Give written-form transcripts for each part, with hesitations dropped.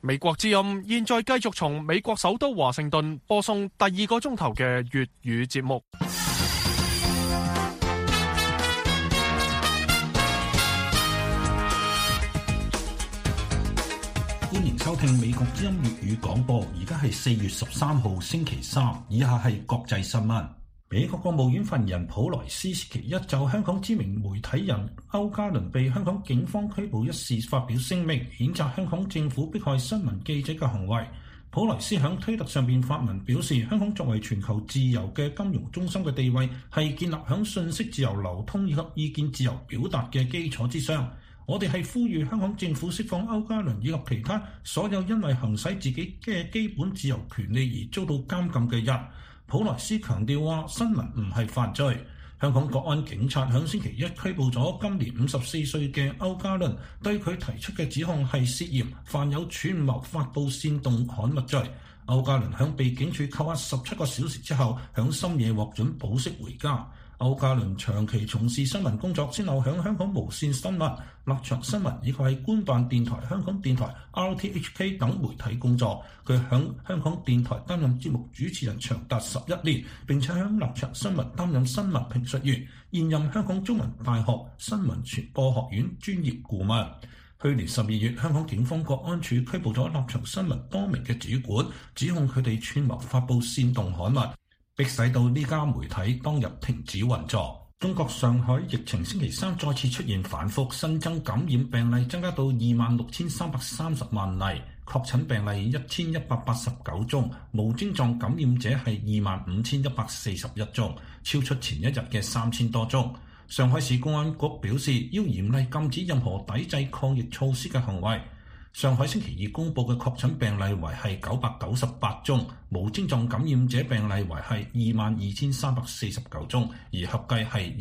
美國之音現在繼續從美國首都華盛頓播送第2個鐘頭嘅粵語節目。 歡迎收聽美國之音粵語廣播，而家係4月13號星期三，以下係國際新聞。美國國務院發言人普萊斯星期一就香港知名媒體人歐嘉倫被香港警方拘捕一事發表聲明，譴責香港政府迫害新聞記者嘅行為。普萊斯響推特上邊發文表示，香港作為全球自由嘅金融中心嘅地位係建立響信息自由流通以及意見自由表達嘅基礎之上。我哋係呼籲香港政府釋放歐嘉倫以及其他所有因為行使自己嘅基本自由權利而遭到監禁嘅人。普萊斯強調話，新聞唔係犯罪。香港國安警察響星期一拘捕咗今年54歲嘅歐嘉倫，對佢提出嘅指控係涉嫌犯有串謀發布煽動刊物罪。歐嘉倫響被警署扣押17個小時之後，響深夜獲准保釋回家。歐嘉倫長期從事新聞工作，先後響香港無線新聞、立場新聞以及係官辦電台香港電台 RTHK 等媒體工作。佢響香港電台擔任節目主持人長達11年，並且響立場新聞擔任新聞評述員，現任香港中文大學新聞傳播學院專業顧問。去年12月，香港警方國安處拘捕咗立場新聞多名嘅主管，指控佢哋串謀發布煽動刊物，迫使到呢家媒體當日停止運作。中國上海疫情星期三再次出現反覆，新增感染病例增加到26,330萬例，確診病例1,189宗，無症狀感染者係25,141宗，超出前一日嘅3000多宗。上海市公安局表示，要嚴厲禁止任何抵制抗疫措施嘅行為。上海星期二公佈嘅確診病例為係998宗，無症狀感染者病例為係22,349宗，而合計係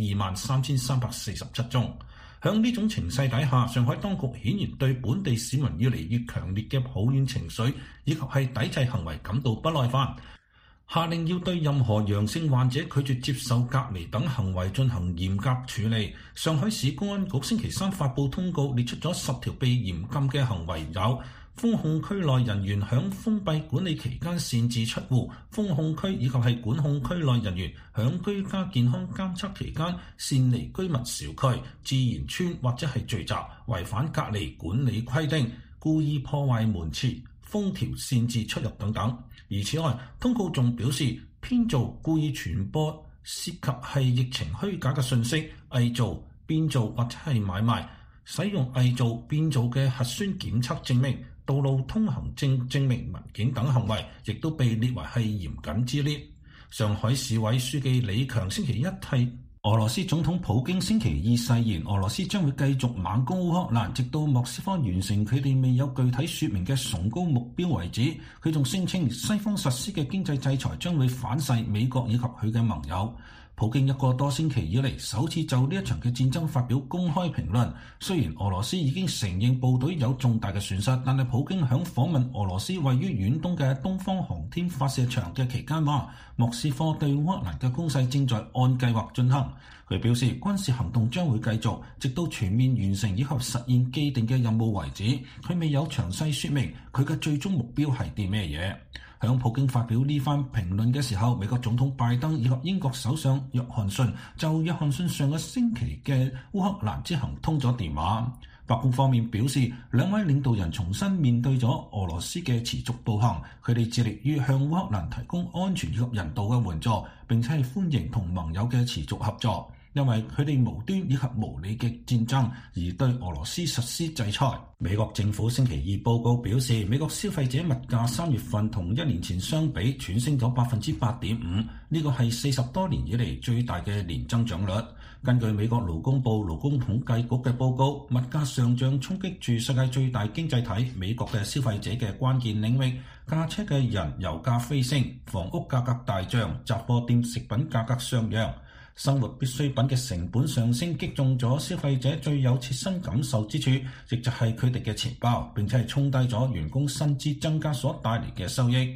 23,347宗。響呢種情勢底下，上海當局顯然對本地市民越嚟越強烈嘅抱怨情緒以及係抵制行為感到不耐煩，下令要對任何陽性患者拒絕接受隔離等行為進行嚴格處理。上海市公安局星期三發布通告，列出咗10條被嚴禁嘅行為，有封控區內人員響封閉管理期間擅自出戶，封控區以及係管控區內人員響居家健康監測期間擅離居民小區、自然村或者係聚集，違反隔離管理規定，故意破壞門廁、封條擅自出入等等。而此外，通告仲表示，編造、故意傳播涉及係疫情虛假嘅信息、偽造、變造或者係買賣、使用偽造、變造嘅核酸檢測證明、道路通行證證明文件等行為，亦都被列為係嚴謹之列。上海市委書記李強星期一替俄羅斯總統普京星期二誓言，俄羅斯將會繼續猛攻烏克蘭，直到莫斯科完成佢哋未有具體說明嘅崇高目標為止。佢仲聲稱西方實施嘅經濟制裁將會反噬美國以及佢嘅盟友。普京一個多星期以嚟首次就呢一場嘅戰爭發表公開評論。雖然俄羅斯已經承認部隊有重大嘅損失，但係普京響訪問俄羅斯位於遠東嘅東方航天發射場嘅期間話，莫斯科對烏克蘭嘅攻勢正在按計劃進行。佢表示，軍事行動將會繼續，直到全面完成以及實現既定嘅任務為止。佢未有詳細說明佢嘅最終目標係啲咩嘢。響普京發表呢番評論嘅時候，美國總統拜登以及英國首相約翰遜就約翰遜上個星期嘅烏克蘭之行通咗電話。白宮方面表示，兩位領導人重新面對咗俄羅斯嘅持續暴行，佢哋致力於向烏克蘭提供安全以及人道嘅援助，並且係歡迎同盟友嘅持續合作。因為佢哋無端以及無理嘅戰爭而對俄羅斯實施制裁。美國政府星期二報告表示，美國消費者物價3月份同1年前相比喘升咗 8.5%， 呢個係40多年以嚟最大嘅年增長率。根據美國勞工部勞工統計局嘅報告，物價上漲衝擊住世界最大經濟體美國嘅消費者嘅關鍵領域，駕車嘅人油價飛升，房屋價格大漲，雜貨店食品價格上揚。生活必需品嘅成本上升擊中咗消費者最有切身感受之處，亦就係佢哋嘅錢包，並且係沖低咗員工薪資增加所帶嚟嘅收益。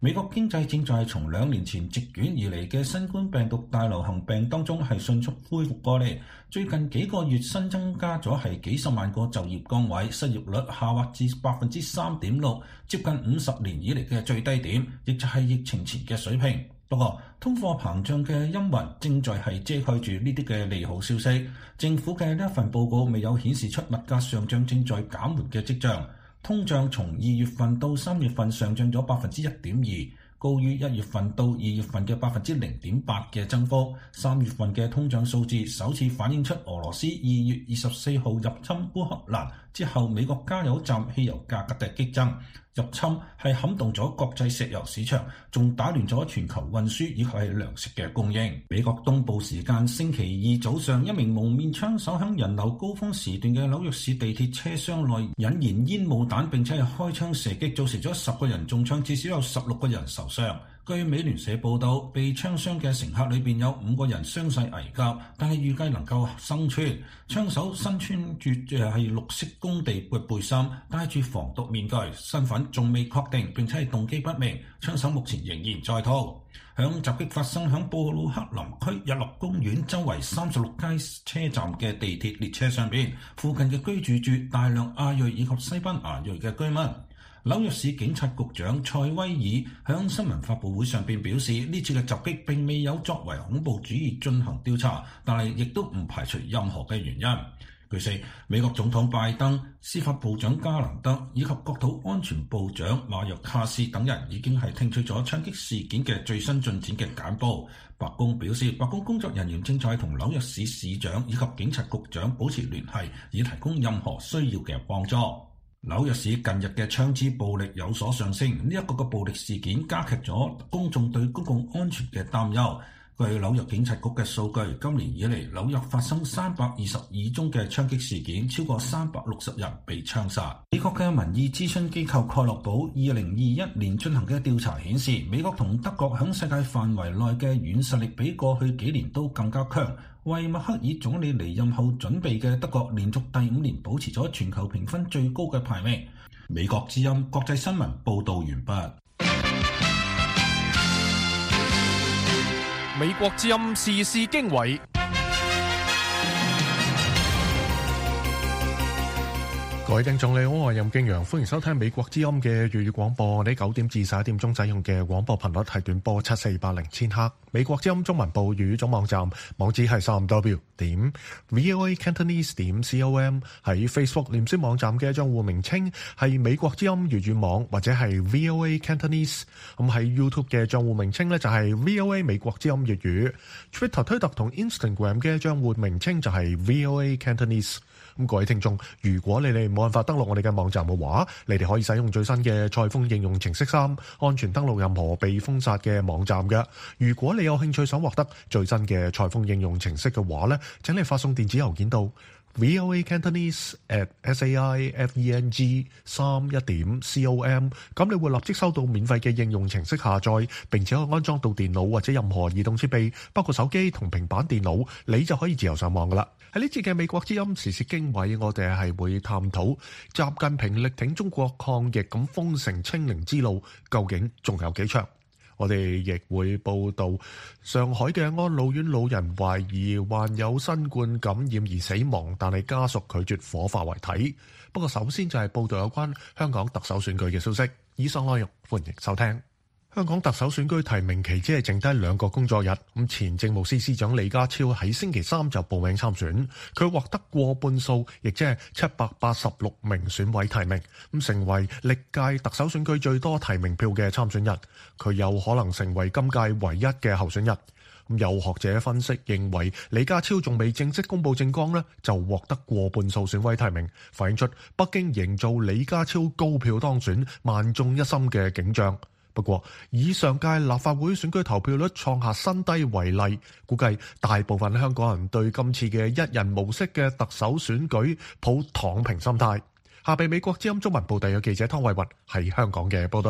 美國經濟正在從2年前席捲而嚟嘅新冠病毒大流行病當中係迅速恢復過嚟。最近幾個月新增加咗係幾十萬個就業崗位，失業率下滑至 3.6%， 接近50年以嚟嘅最低點，亦就係疫情前嘅水平。不過，通貨膨脹嘅陰雲正在係遮蓋住呢啲嘅利好消息。政府嘅呢一份報告未有顯示出物價上漲正在減緩嘅跡象。通脹從2月份到3月份上漲咗 1.2%， 高於1月份到2月份嘅 0.8% 嘅增幅。3月份嘅通脹數字首次反映出俄羅斯2月24號入侵烏克蘭之後，美國加油站汽油價格嘅激增。入侵係撼動咗國際石油市場，仲打亂咗全球運輸以及係糧食嘅供應。美國東部時間星期二早上，一名蒙面槍手響人流高峰時段嘅紐約市地鐵車廂內引燃煙霧彈，並且係開槍射擊，造成咗10個人中槍，至少有16個人受傷。據美聯社報道，被槍傷嘅乘客裏邊有5個人傷勢危急，但係預計能夠生存。槍手身穿住係綠色工地嘅背心，戴住防毒面具，身份仲未確定，並且係動機不明。槍手目前仍然在逃。響襲擊發生響布魯克林區日落公園周圍36街車站嘅地鐵列車上邊，附近嘅居住住大量亞裔以及西班牙裔嘅居民。紐約市警察局長蔡威爾響新聞發佈會上邊表示，呢次嘅襲擊並未有作為恐怖主義進行調查，但係亦都唔排除任何嘅原因。據悉，美國總統拜登、司法部長加蘭德以及國土安全部長馬約卡斯等人已經係聽取咗槍擊事件嘅最新進展嘅簡報。白宮表示，白宮工作人員正在同紐約市市長以及警察局長保持聯繫，以提供任何需要嘅幫助。紐約市近日嘅槍支暴力有所上升，呢一個嘅暴力事件加劇咗公眾對公共安全嘅擔憂。據紐約警察局嘅數據，今年以嚟紐約發生322宗嘅槍擊事件，超過360人被槍殺。美國嘅民意諮詢機構蓋洛普2021年進行嘅調查顯示，美國同德國響世界範圍內嘅軟實力比過去幾年都更加強。為默克爾總理離任後準備嘅德國連續第5年保持咗全球評分最高嘅排名。美國之音國際新聞報道完畢。 美國之音時事經緯。各位聽眾你好，我係任敬陽，歡迎收聽美國之音嘅粵語廣播。我哋9點至11點鐘使用嘅廣播頻率係短波7480千赫。美國之音中文部粵語總網站網址係 3w.voacantonese.com， 喺 Facebook 臉書網站嘅賬戶名稱係美國之音粵語網或者係 VOA Cantonese。咁喺 YouTube 嘅賬戶名稱呢就係 VOA 美國之音粵語。Twitter 推特同 Instagram 嘅賬戶名稱就係 VOA Cantonese。咁各位聽眾，如果你哋冇辦法登錄我哋嘅網站嘅話，你哋可以使用最新嘅賽風應用程式3，安全登錄任何被封殺嘅網站嘅。如果你有興趣想獲得最新嘅賽風應用程式嘅話呢，請你發送電子郵件到 voacantonese@saifeng31.com， 咁你會立即收到免費嘅應用程式下載，並且可以安裝到電腦或者任何移動設備，包括手機同平板電腦，你就可以自由上網噶啦。喺呢次嘅美國之音時事經緯，我哋係會探討習近平力挺中國抗疫咁封城清零之路究竟仲有幾長。我哋亦會報道上海嘅安老院老人懷疑患有新冠感染而死亡，但係家屬拒絕火化遺體。不過首先就係報道有關香港特首選舉嘅消息。以上內容歡迎收聽。香港特首選舉提名期只係剩低2個工作日，咁前政務司司長李家超喺星期3就報名參選，佢獲得過半數，亦即係786名選委提名，咁成為歷屆特首選舉最多提名票嘅參選人，佢有可能成為今屆唯一嘅候選人。有學者分析認為，李家超仲未正式公布政綱呢，就獲得過半數選委提名，反映出北京營造李家超高票當選、萬眾一心嘅景象。不過，以上屆立法會選舉投票率創下新低為例，估計大部分香港人對今次嘅一人模式嘅特首選舉抱躺平心態。下被美國之音中文部第一記者湯慧雲喺香港嘅報道。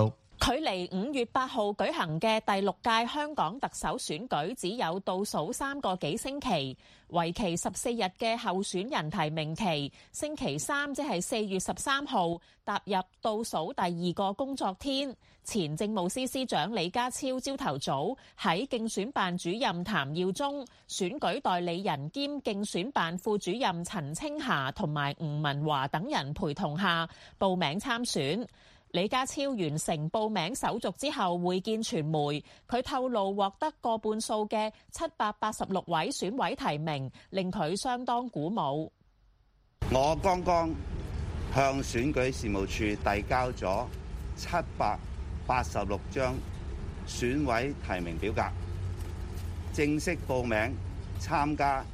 距離5月8號舉行嘅第6屆香港特首選舉只有倒數3個幾星期，為期14日嘅候選人提名期，星期三即係4月13號踏入倒數第2個工作天。前政務司司長李家超朝頭早喺競選辦主任譚耀宗、選舉代理人兼競選辦副主任陳清霞同埋吳文華等人陪同下報名參選。李家超完成報名手續之後會見傳媒，佢透露獲得過半數嘅786位選委提名，令佢相當鼓舞。 我剛剛向選舉事務處遞交咗786張選委提名表格，正式報名參加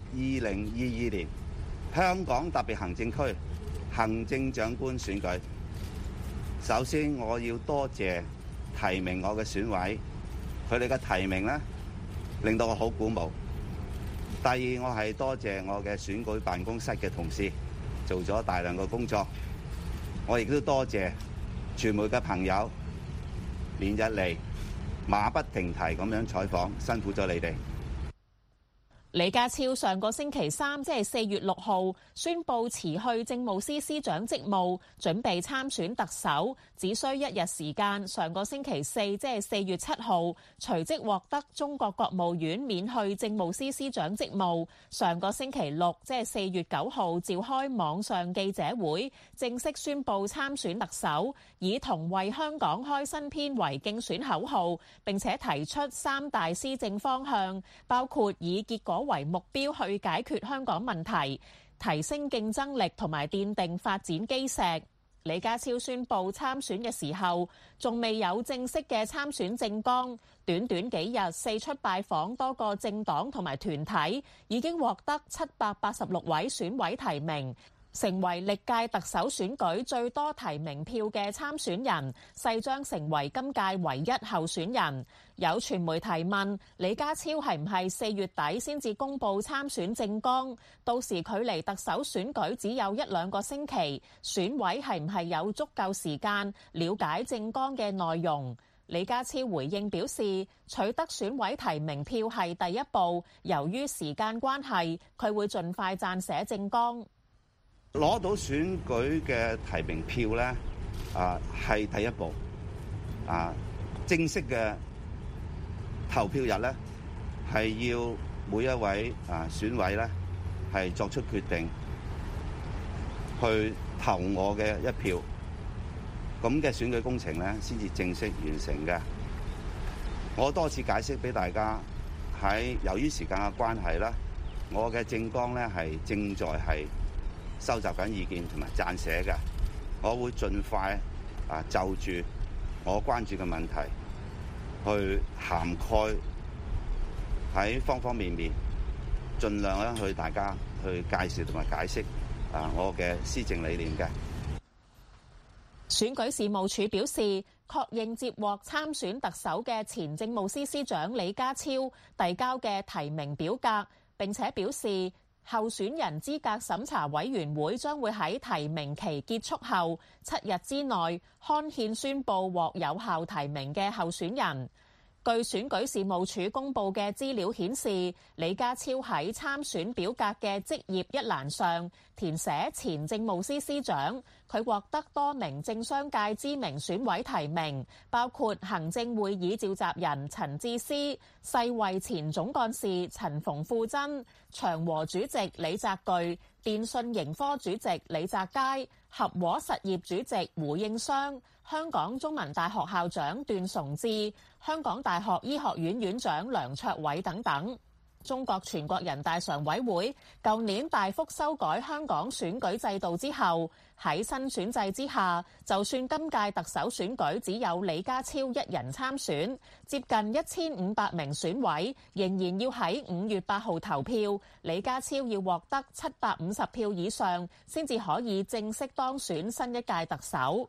2022年香港特別行政區行政長官選舉。首先，我要多謝提名我嘅選委，佢哋嘅提名呢，令到我好鼓舞。第二，我係多謝我嘅選舉辦公室嘅同事，做咗大量嘅工作。我亦都多謝傳媒嘅朋友，連日嚟馬不停蹄咁樣採訪，辛苦咗你哋。 李家超上個星期三，即係4月6號，宣布辭去政務司司長職務，準備參選特首，只需1日時間。上個星期四，即係4月7號，隨即獲得中國國務院免去政務司司長職務。上個星期六，即係4月9號，召開網上記者會，正式宣布參選特首，以同為香港開新篇為競選口號，並且提出3大施政方向，包括以結果為目標去解決香港問題，提升競爭力同埋奠定發展基石。李家超宣布參選嘅時候，仲未有正式嘅參選政綱，短短幾日四出拜訪多個政黨同埋團體，已經獲得786位選委提名，成為歷屆特首選舉最多提名票嘅參選人，勢將成為今屆唯一候選人。有傳媒提問李家超係唔係4月底先至公布參選政綱，到時距離特首選舉只有1-2個星期，選委係唔係有足夠時間了解政綱嘅內容？李家超回應表示，取得選委提名票係第一步，由於時間關係，佢會盡快撰寫政綱。 攞到選舉嘅提名票咧，係第一步。正式嘅投票日咧，係要每一位選委咧係作出決定，去投我嘅一票。咁嘅選舉工程咧，先至正式完成嘅。我多次解釋俾大家，由於時間嘅關係啦，我嘅政綱咧係正在係收集緊意見同埋撰寫嘅，我會盡快就住我關注嘅問題去涵蓋喺方方面面，盡量咧去大家去介紹同埋解釋我嘅施政理念嘅。 選舉事務處表示，確認接獲參選特首嘅前政務司司長李家超遞交嘅提名表格，並且表示，候選人資格審查委員會將會喺提名期結束後7日之內刊憲宣佈獲有效提名嘅候選人。據選舉事務處公佈嘅資料顯示，李家超喺參選表格嘅職業一欄上填寫前政務司司長，佢獲得多名政商界知名選委提名，包括行政會議召集人陳智思、世衛前總幹事陳馮富珍、長和主席李澤钜、電訊盈科主席李澤楷、合和實業主席胡應湘、香港中文大學校長段崇智、香港大學醫學院院長梁卓偉等等。中國全國人大常委會舊年大幅修改香港選舉制度之後，喺新選制之下，就算今屆特首選舉只有李家超一人參選，接近1500名選委仍然要喺5月8號投票，李家超要獲得750票以上，先至可以正式當選新一屆特首。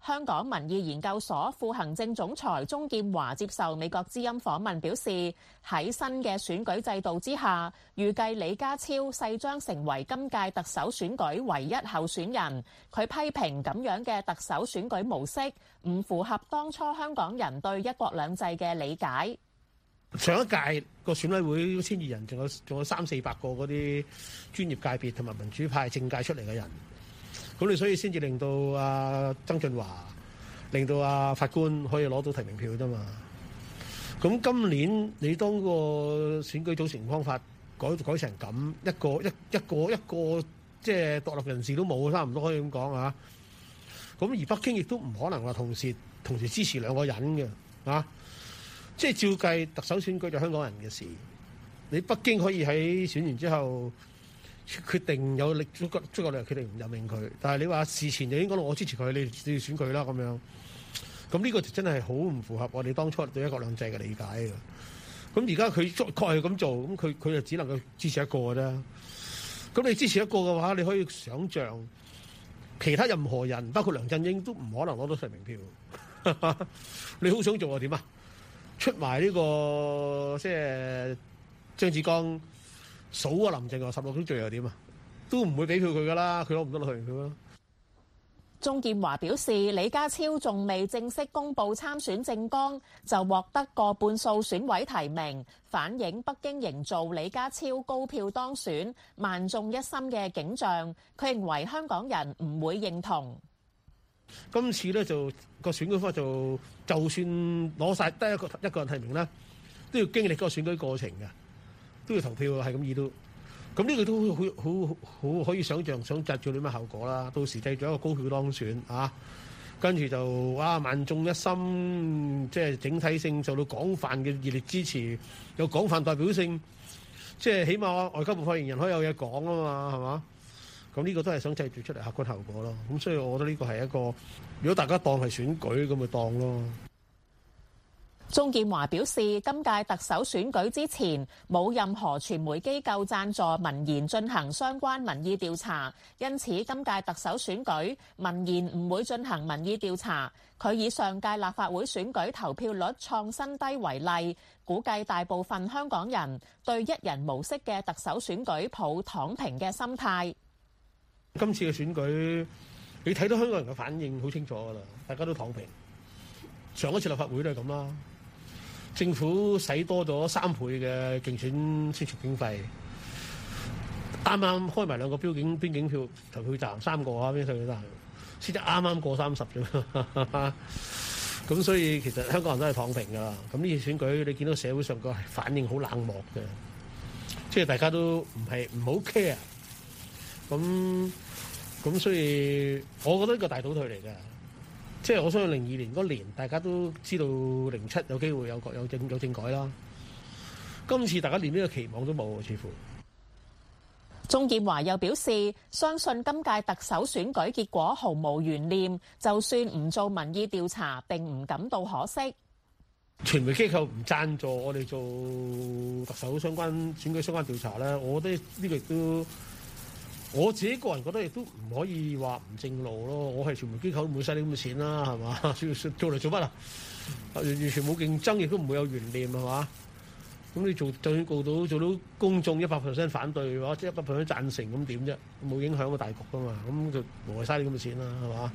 香港民意研究所副行政總裁鍾建華接受美國之音訪問表示，喺新嘅選舉制度之下，預計李家超勢將成為今屆特首選舉唯一候選人。佢批評咁樣嘅特首選舉模式唔符合當初香港人對一國兩制嘅理解。 上一屆個選委會1200人，仲有300-400個嗰啲專業界別同埋民主派政界出嚟嘅人，咁你所以先至令到曾俊華，令到法官可以攞到提名票啫嘛。咁今年你當個選舉組成方法改成咁，一個即係獨立人士都冇，差唔多可以咁講啊。咁而北京亦都唔可能話同時支持兩個人嘅啊。即係照計，特首選舉就香港人嘅事。你北京可以喺選完之後決定有力足夠力決定唔任命佢，但係你話事前就應該我支持佢，你要選佢啦咁樣。咁呢個就真係好唔符合我哋當初對一國兩制嘅理解嘅。咁而家佢確係咁做，咁佢就只能夠支持一個嘅啫。咁你支持一個嘅話，你可以想像其他任何人，包括梁振英都唔可能攞到提名票。你好想做啊？點啊？出埋呢個即係張志剛數啊林鄭話16種罪又點啊？都唔會俾票佢噶啦，佢攞唔到提名票啦。 鍾建華表示，李家超仲未正式公布參選政綱，就獲得過半數選委提名，反映北京營造李家超高票當選、萬眾一心嘅景象。佢認為香港人唔會認同。 今次咧就個選舉方就算攞晒得一個人提名啦，都要經歷個選舉過程嘅，都要投票係咁意都。咁呢個都好可以想像想製造啲咩效果啦。到時製造一個高票當選啊，跟住就萬眾一心，即係整體性受到廣泛嘅熱烈支持，有廣泛代表性，即係起碼外交部發言人可以有嘢講啊嘛，係嘛？咁呢個都係想製造出嚟客觀效果咯。咁所以我覺得呢個係一個，如果大家當係選舉咁咪當咯。 鍾建華表示，今屆特首選舉之前冇任何傳媒機構贊助民研進行相關民意調查，因此今屆特首選舉民研唔會進行民意調查。佢以上屆立法會選舉投票率創新低為例，估計大部分香港人對一人模式嘅特首選舉抱躺平嘅心態。 今次嘅選舉，你睇到香港人嘅反應好清楚㗎啦，大家都躺平。上一次立法會都係咁啦。政府使多咗3倍嘅競選宣傳經費，啱啱開埋2個邊境票投票站，3個邊境投票站，先至啱啱過30啫。咁所以其實香港人都係躺平㗎啦。咁呢次選舉你見到社會上個反應好冷漠嘅，即係大家都唔好 care。咁所以我覺得呢個大倒退嚟嘅。即係我相信02年嗰年，大家都知道07有機會有政改啦。今次大家連呢個期望都冇，似乎。 鍾建華又表示，相信今屆特首選舉結果毫無懸念，就算唔做民意調查，並唔感到可惜。 傳媒機構唔贊助我哋做特首選舉相關調查咧，我覺得呢個亦都。我自己個人覺得亦都唔可以話唔正路咯。我係傳媒機構，唔會嘥你咁嘅錢啦，係嘛？做嚟做乜啊？完全冇競爭，亦都唔會有懸念，係嘛？咁你就算做到公眾100% 反對或者100% 贊成，咁點啫？冇影響個大局噶嘛？咁就無謂嘥你咁嘅錢啦，係嘛？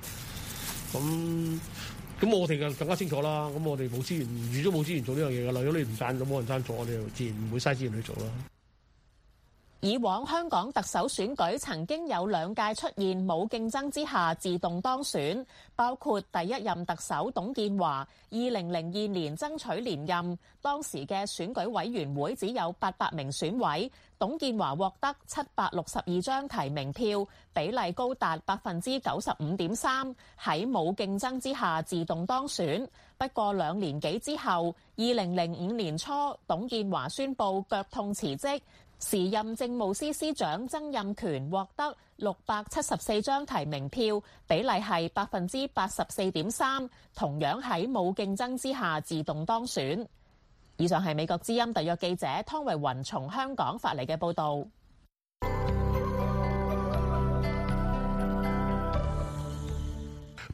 咁我哋就更加清楚啦。咁我哋冇資源，預咗冇資源做呢樣嘢㗎啦。如果你唔贊，咁冇人贊助，我哋就自然唔會嘥資源去做啦。 以往香港特首選舉曾經有2屆出現冇競爭之下自動當選，包括第一任特首董建華2002年爭取連任，當時嘅選舉委員會只有800名選委，董建華獲得762張提名票，比例高達95.3%，喺冇競爭之下自動當選。不過2年幾之後，2005年初，董建華宣布腳痛辭職。時任政務司司長曾蔭權獲得674張提名票，比例係84.3%，同樣喺冇競爭之下自動當選。以上係美國之音特約記者湯慧雲從香港發嚟嘅報導。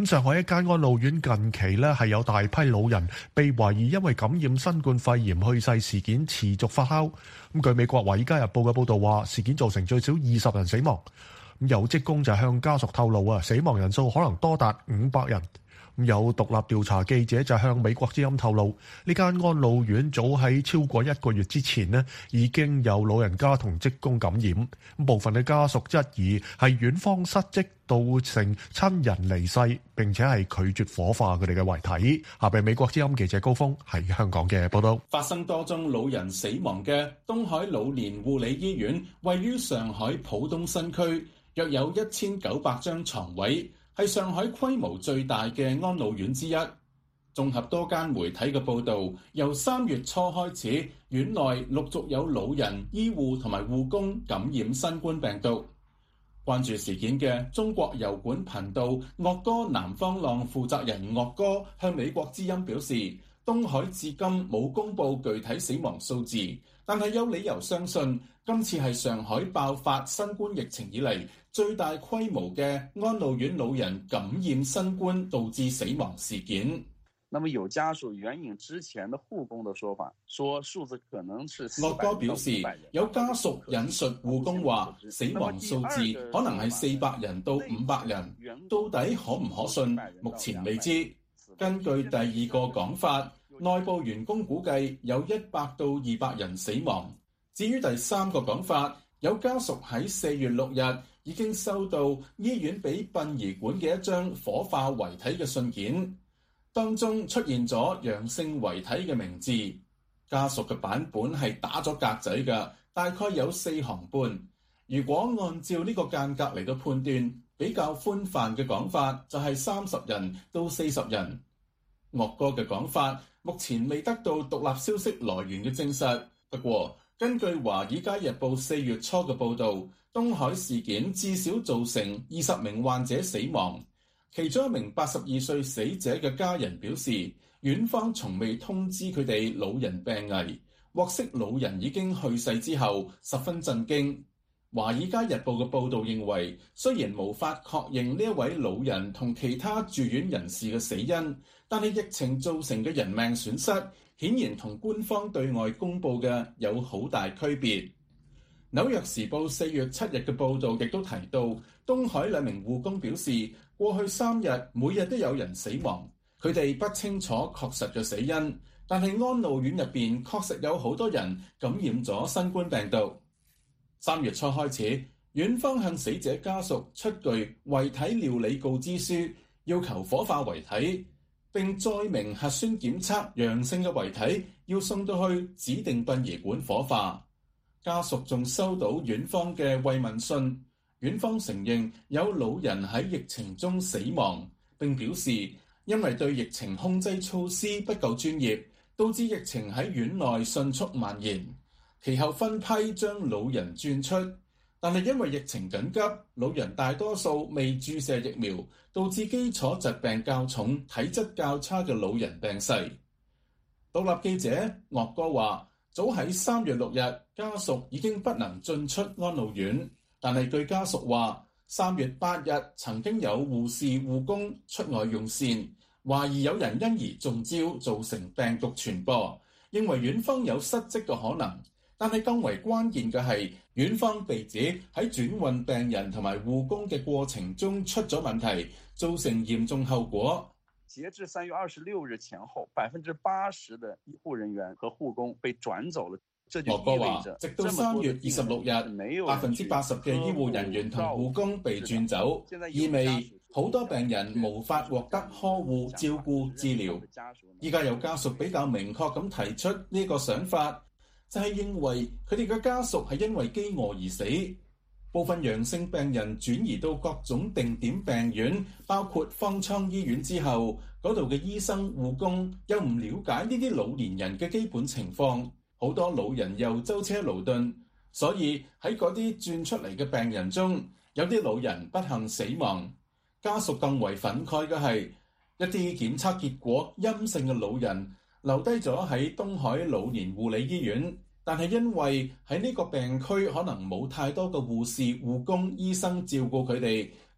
咁上海一間安老院近期呢係有大批老人被懷疑因為感染新冠肺炎去世事件持續發酵。咁據美國《華爾街日報》嘅報導話，事件造成最少20人死亡。咁有職工就向家屬透露死亡人數可能多達500人。有獨立調查記者就向美國之音透露，呢間安老院早喺超過1個月之前呢已經有老人家同職工感染。部分嘅家屬質疑係院方失職造成親人離世，並且係拒絕火化佢哋嘅遺體。下邊美國之音記者高峰喺香港嘅報道。 發生多宗老人死亡嘅東海老年護理醫院位於上海浦東新區，約有1900張床位，係上海規模最大嘅安老院之一。綜合多間媒體嘅報導，由3月初開始，院內陸續有老人、醫護同埋護工感染新冠病毒。關注事件嘅中國油管頻道岳歌南方浪負責人岳歌向美國之音表示，東海至今冇公布具體死亡數字，但係有理由相信今次係上海爆發新冠疫情以嚟最大規模嘅安老院老人感染新冠導致死亡事件。 那麼有家屬援引之前的護工的說法，說數字可能是400 岳歌表示，有家屬引述護工話，死亡數字可能係400人到500人，到底可唔可信？目前未知。根據第二個講法，內部員工估計有100到200人死亡。至於第三個講法，有家屬喺4月6日已經收到醫院俾殯儀館嘅一張火化遺體嘅信件，當中出現咗陽性遺體嘅名字。家屬嘅版本係打咗格仔嘅，大概有4行半。如果按照呢個間隔嚟到判斷，比較寬泛嘅講法就係30人到40人。岳歌嘅講法目前未得到獨立消息來源嘅證實，不過根據《華爾街日報》4月初嘅報導，東海事件至少造成20名患者死亡，其中一名82歲死者嘅家人表示，院方從未通知佢哋老人病危，獲悉老人已經去世之後，十分震驚。《華爾街日報》嘅報導認為，雖然無法確認呢一位老人同其他住院人士嘅死因，但係疫情造成嘅人命損失，顯然同官方對外公佈嘅有好大區別。紐約時報4月7日嘅報導亦都提到，東海2名護工表示，過去3日每日都有人死亡，佢哋不清楚確實嘅死因，但係安老院入邊確實有好多人感染咗新冠病毒。3月初開始，院方向死者家屬出具遺體料理告知書，要求火化遺體，並載明核酸檢測陽性嘅遺體要送到去指定殯儀館火化。家屬仲收到院方嘅慰問信，院方承認有老人喺疫情中死亡，並表示因為對疫情控制措施不夠專業，導致疫情喺院內迅速蔓延。其後分批將老人轉出，但係因為疫情緊急，老人大多數未注射疫苗，導致基礎疾病較重、體質較差嘅老人病逝。獨立記者岳歌話，早喺3月6日，家屬已經不能進出安老院，但係據家屬話，3月8日曾經有護士護工出外用膳，懷疑有人因而中招，造成病毒傳播，認為院方有失職嘅可能。但係更為關鍵嘅係，院方被指喺轉運病人同埋護工嘅過程中出咗問題，造成嚴重後果。 截至3月26日前後，80%的醫護人員和護工被轉走了。這就意味着， 直到3月26日，80%嘅醫護人員同護工被轉走，意味好多病人無法獲得呵護、照顧、治療。依家有家屬比較明確咁提出呢個想法，就係認為佢哋嘅家屬係因為飢餓而死。部分陽性病人轉移到各種定點病院，包括方艙醫院之後，嗰度嘅醫生護工又唔了解呢啲老年人嘅基本情況，好多老人又舟車勞頓，所以喺嗰啲轉出嚟嘅病人中，有啲老人不幸死亡。家屬更為憤慨嘅係，一啲檢測結果陰性嘅老人留低咗喺東海老年護理醫院，但係因為喺呢個病區可能冇太多嘅護士、護工、醫生照顧佢哋，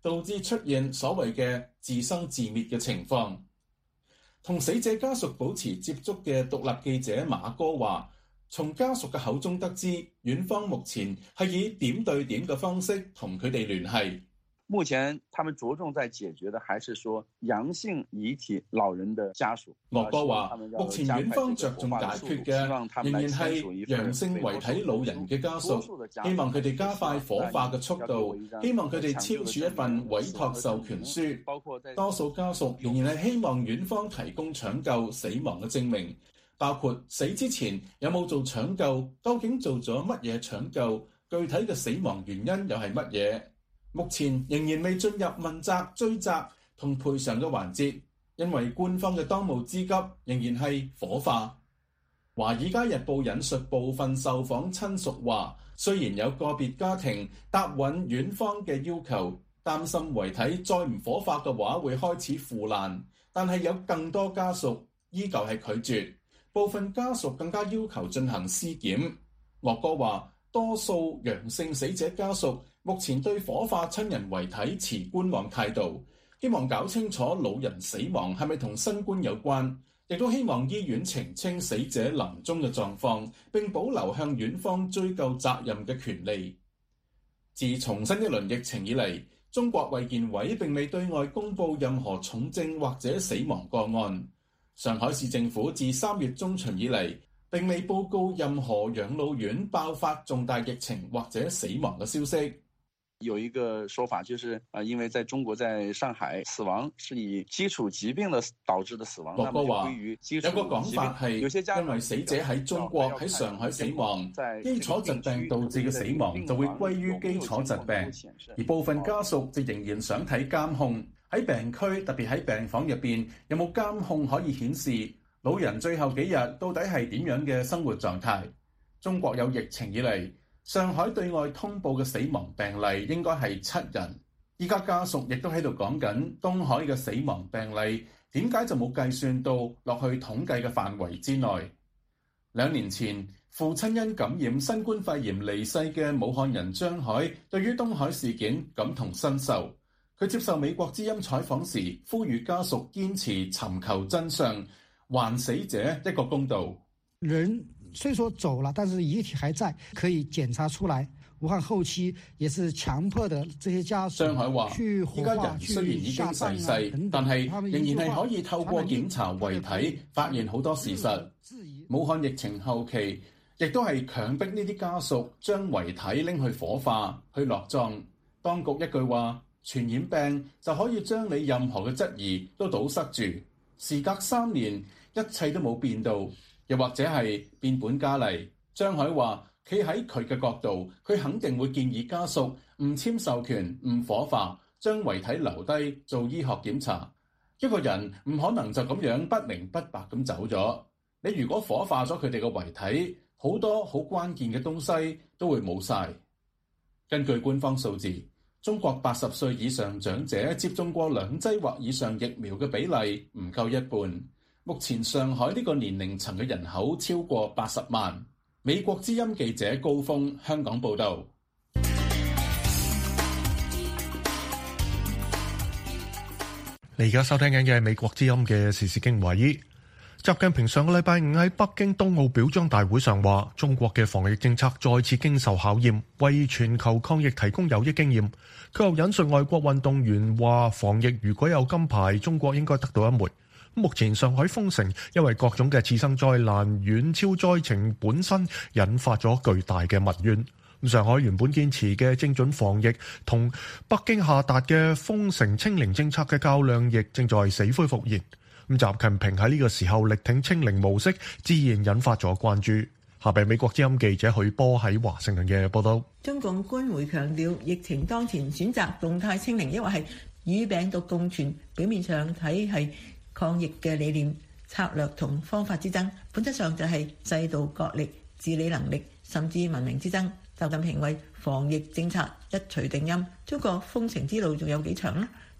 導致出現所謂嘅自生自滅嘅情況。同死者家屬保持接觸嘅獨立記者馬哥話，從家屬嘅口中得知，院方目前係以點對點嘅方式同佢哋聯繫。 目前他們着重在解決的還是說陽性遺體老人的家屬。 岳哥話，目前院方着重解決嘅仍然係陽性遺體老人嘅家屬，希望佢哋加快火化嘅速度，希望佢哋簽署一份委託授權書。多數家屬仍然係希望院方提供搶救死亡嘅證明，包括死之前有冇做搶救，究竟做咗乜嘢搶救，具體嘅死亡原因又係乜嘢。目前仍然未進入問責、追責同賠償嘅環節，因為官方嘅當務之急仍然係火化。《華爾街日報》引述部分受訪親屬話，雖然有個別家庭答允院方嘅要求，擔心遺體再唔火化嘅話會開始腐爛，但係有更多家屬依舊係拒絕，部分家屬更加要求進行屍檢。岳哥話，多數陽性死者家屬目前對火化親人遺體持觀望態度，希望搞清楚老人死亡係咪同新冠有關，亦都希望醫院澄清死者臨終嘅狀況，並保留向院方追究責任嘅權利。自從新一輪疫情以嚟，中國衛健委並未對外公布任何重症或者死亡個案。上海市政府自3月中旬以嚟，並未報告任何養老院爆發重大疫情或者死亡嘅消息。 有一個說法就是因為在中國，在上海死亡是以基礎疾病的導致的死亡。 岳哥話，有個講法係因為死者喺中國喺上海死亡，基礎疾病導致嘅死亡就會歸於基礎疾病，而部分家屬就仍然想睇監控，喺病區，特別喺病房入邊有冇監控可以顯示老人最後幾日到底係點樣嘅生活狀態。中國有疫情以嚟，上海對外通報嘅死亡病例應該係7人，依家家屬亦都喺度講緊東海嘅死亡病例點解就冇計算到落去統計嘅範圍之內。2年前，父親因感染新冠肺炎離世嘅武漢人張海對於東海事件感同身受，佢接受美國之音採訪時呼籲家屬堅持尋求真相，還死者一個公道。 人雖說走了，但是遺體還在，可以檢查出來。武漢後期也是強迫的這些家屬。 張海話：依家人雖然已經逝世，但係仍然係可以透過檢查遺體發現好多事實。武漢疫情後期，亦都係強迫呢啲家屬將遺體拎去火化、去落葬。當局一句話，傳染病就可以將你任何嘅質疑都堵塞住。時隔3年，一切都冇變到。又或者係變本加厲。張海話，企喺佢嘅角度，佢肯定會建議家屬唔簽授權、唔火化，將遺體留低做醫學檢查。一個人唔可能就咁樣不明不白咁走咗。你如果火化咗佢哋嘅遺體，好多好關鍵嘅東西都會冇晒。根據官方數字，中國80歲以上長者接種過2劑或以上疫苗嘅比例唔夠一半。目前上海呢個年齡層嘅人口超過80萬。美國之音記者高峰香港報導。 你而家收聽緊嘅係美國之音嘅時事經緯。習近平上個禮拜5喺北京冬奧表彰大會上話，中國嘅防疫政策再次經受考驗，為全球抗疫提供有益經驗。佢又引述外國運動員話，防疫如果有金牌，中國應該得到1枚。目前上海封城，因為各種嘅次生災難遠超災情本身，引發咗巨大嘅民怨。上海原本堅持嘅精準防疫同北京下達嘅封城清零政策嘅較量，亦正在死灰復燃。習近平喺呢個時候力挺清零模式，自然引發咗關注。下邊美國之音記者許波喺華盛頓嘅報道。 中共官媒強調，疫情當前選擇動態清零，抑或係與病毒共存，表面上睇係抗疫嘅理念、策略同方法之爭，本質上就係制度角力、治理能力甚至文明之爭。習近平為防疫政策一錘定音，中國封城之路仲有幾長呢？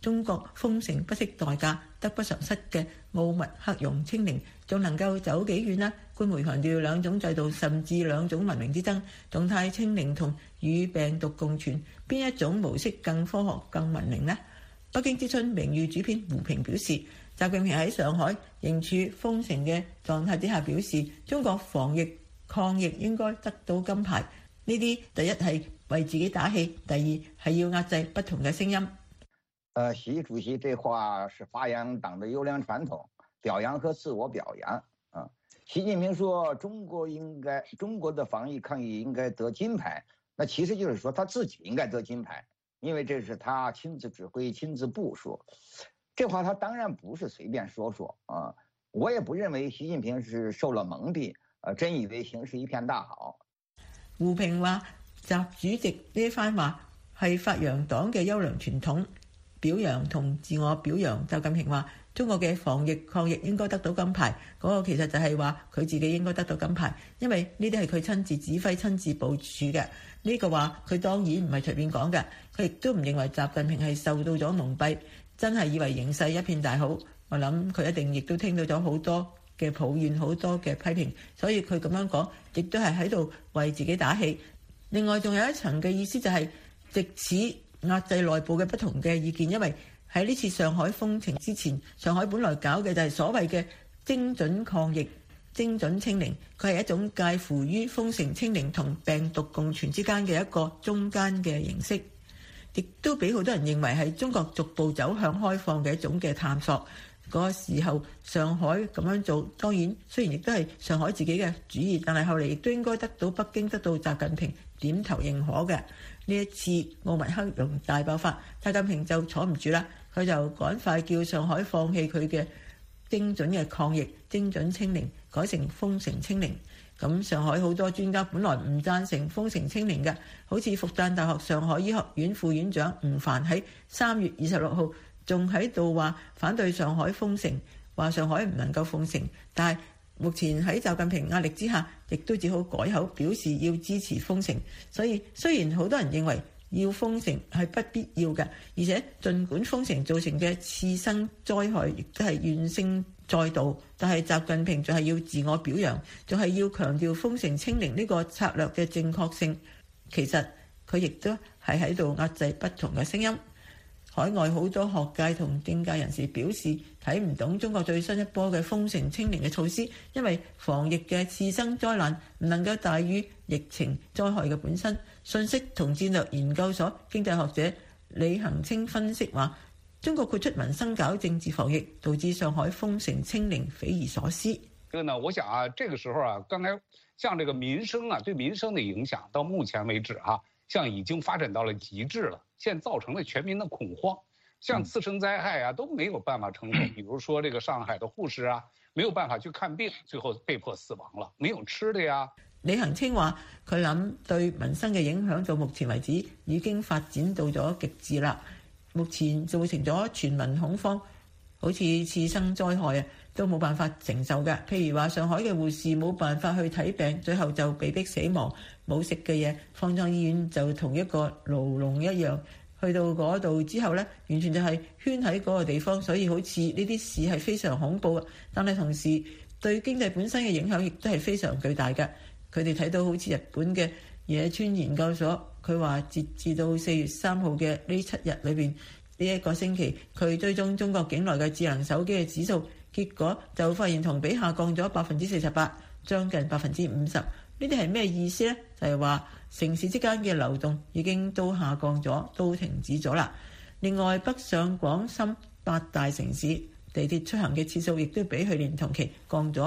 中國封城不惜代價得不償失嘅奧密克戎清零，仲能夠走幾遠呢？官媒強調兩種制度甚至兩種文明之爭，動態清零同與病毒共存，邊一種模式更科學更文明呢？北京之春名譽主編胡平表示，習近平喺上海仍處封城嘅狀態之下表示，中國防疫抗疫應該得到金牌。呢啲第一係為自己打氣，第二係要壓制不同嘅聲音。 習主席這話是發揚黨的優良傳統，表揚和自我表揚啊。習近平說中國的防疫抗疫應該得金牌，那其實就是說他自己應該得金牌，因為這是他親自指揮、親自部署。這話他當然不是隨便說說啊，我也不認為習近平是受了蒙蔽，真以為形勢一片大好。 胡平話，習主席呢一番話係發揚黨嘅優良傳統，表揚同自我表揚。習近平話，中國嘅防疫抗疫應該得到金牌，嗰個其實就係話佢自己應該得到金牌，因為呢啲係佢親自指揮、親自部署嘅。呢個話佢當然唔係隨便講嘅，佢亦都唔認為習近平係受到咗蒙蔽，真係以為形勢一片大好。我諗佢一定亦都聽到咗好多嘅抱怨，好多嘅批評，所以佢咁樣講亦都係喺度為自己打氣。另外仲有一層嘅意思就係藉此壓制內部嘅不同嘅意見，因為喺呢次上海封城之前，上海本來搞嘅就係所謂嘅精準抗疫、精準清零，佢係一種介乎於封城清零同病毒共存之間嘅一個中間嘅形式，亦都俾好多人認為係中國逐步走向開放嘅一種嘅探索。嗰個時候上海咁樣做，當然雖然亦都係上海自己嘅主意，但係後嚟亦都應該得到北京、得到習近平點頭認可嘅。呢一次奧密克戎大爆發，習近平就坐唔住啦，佢就趕快叫上海放棄佢嘅精準嘅抗疫、精準清零，改成封城清零。咁上海好多專家本來唔贊成封城清零嘅，好似復旦大學上海醫學院副院長吳凡喺3月26號仲喺度話反對上海封城，話上海唔能夠封城，但係目前喺習近平壓力之下，亦都只好改口表示要支持封城。所以雖然好多人認為要封城係不必要嘅，而且儘管封城造成嘅次生災害亦都係怨聲載道，但係習近平仲係要自我表揚，仲係要強調封城清零呢個策略嘅正確性。其實佢亦都係喺度壓制不同嘅聲音。海外好多學界同政界人士表示睇唔懂中國最新一波嘅封城清零嘅措施，因為防疫嘅次生災難唔能夠大於疫情災害嘅本身。信息同戰略研究所經濟學者李恒清分析話，中國豁出民生搞政治防疫，導致上海封城清零匪夷所思。 這個呢，我想啊，這個時候啊，剛才像這個民生啊，對民生的影響到目前為止啊，像已經發展到了極致了，現在造成了全民的恐慌，像次生災害啊都沒有辦法承受。比如說這個上海的護士啊，沒有辦法去看病，最後被迫死亡了，沒有吃的呀。 李恒清話，佢諗對民生嘅影響到目前為止已經發展到咗極致啦，目前造成咗全民恐慌，好似次生災害啊都冇辦法承受嘅。譬如話上海嘅護士冇辦法去睇病，最後就被迫死亡，冇食嘅嘢，方艙醫院就同一個牢籠一樣，去到嗰度之後呢，完全就係圈喺嗰個地方，所以好似呢啲事係非常恐怖嘅，但係同時對經濟本身嘅影響亦都係非常巨大嘅。佢哋睇到好似日本嘅野村研究所，佢話截至到4月3號嘅呢7日裏邊，呢一個星期佢追蹤中國境內嘅智能手機嘅指數，結果就發現同比下降咗48%，將近50%。呢啲係咩意思呢？就係話城市之間嘅流動已經都下降咗，都停止咗啦。另外，北上廣深8大城市地鐵出行嘅次數亦都比去年同期降咗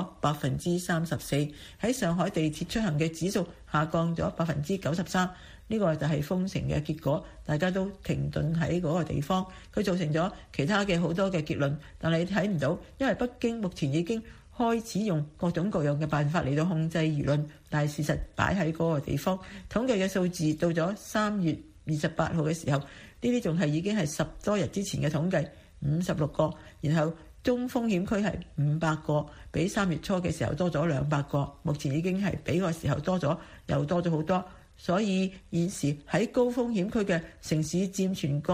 34%。喺上海地鐵出行嘅指數下降咗93%，呢個就係封城嘅結果，大家都停頓喺嗰個地方，佢造成咗其他嘅好多嘅結論，但係你睇唔到，因為北京目前已經開始用各種各樣嘅辦法嚟到控制輿論，但係事實擺喺嗰個地方，統計嘅數字到咗3月28號嘅時候，呢啲仲係已經係10多日之前嘅統計，56個，然後中風險區係500個，比3月初嘅時候多咗200個，目前已經係比個時候多咗，又多咗好多。所以現時喺高風險區嘅城市佔全國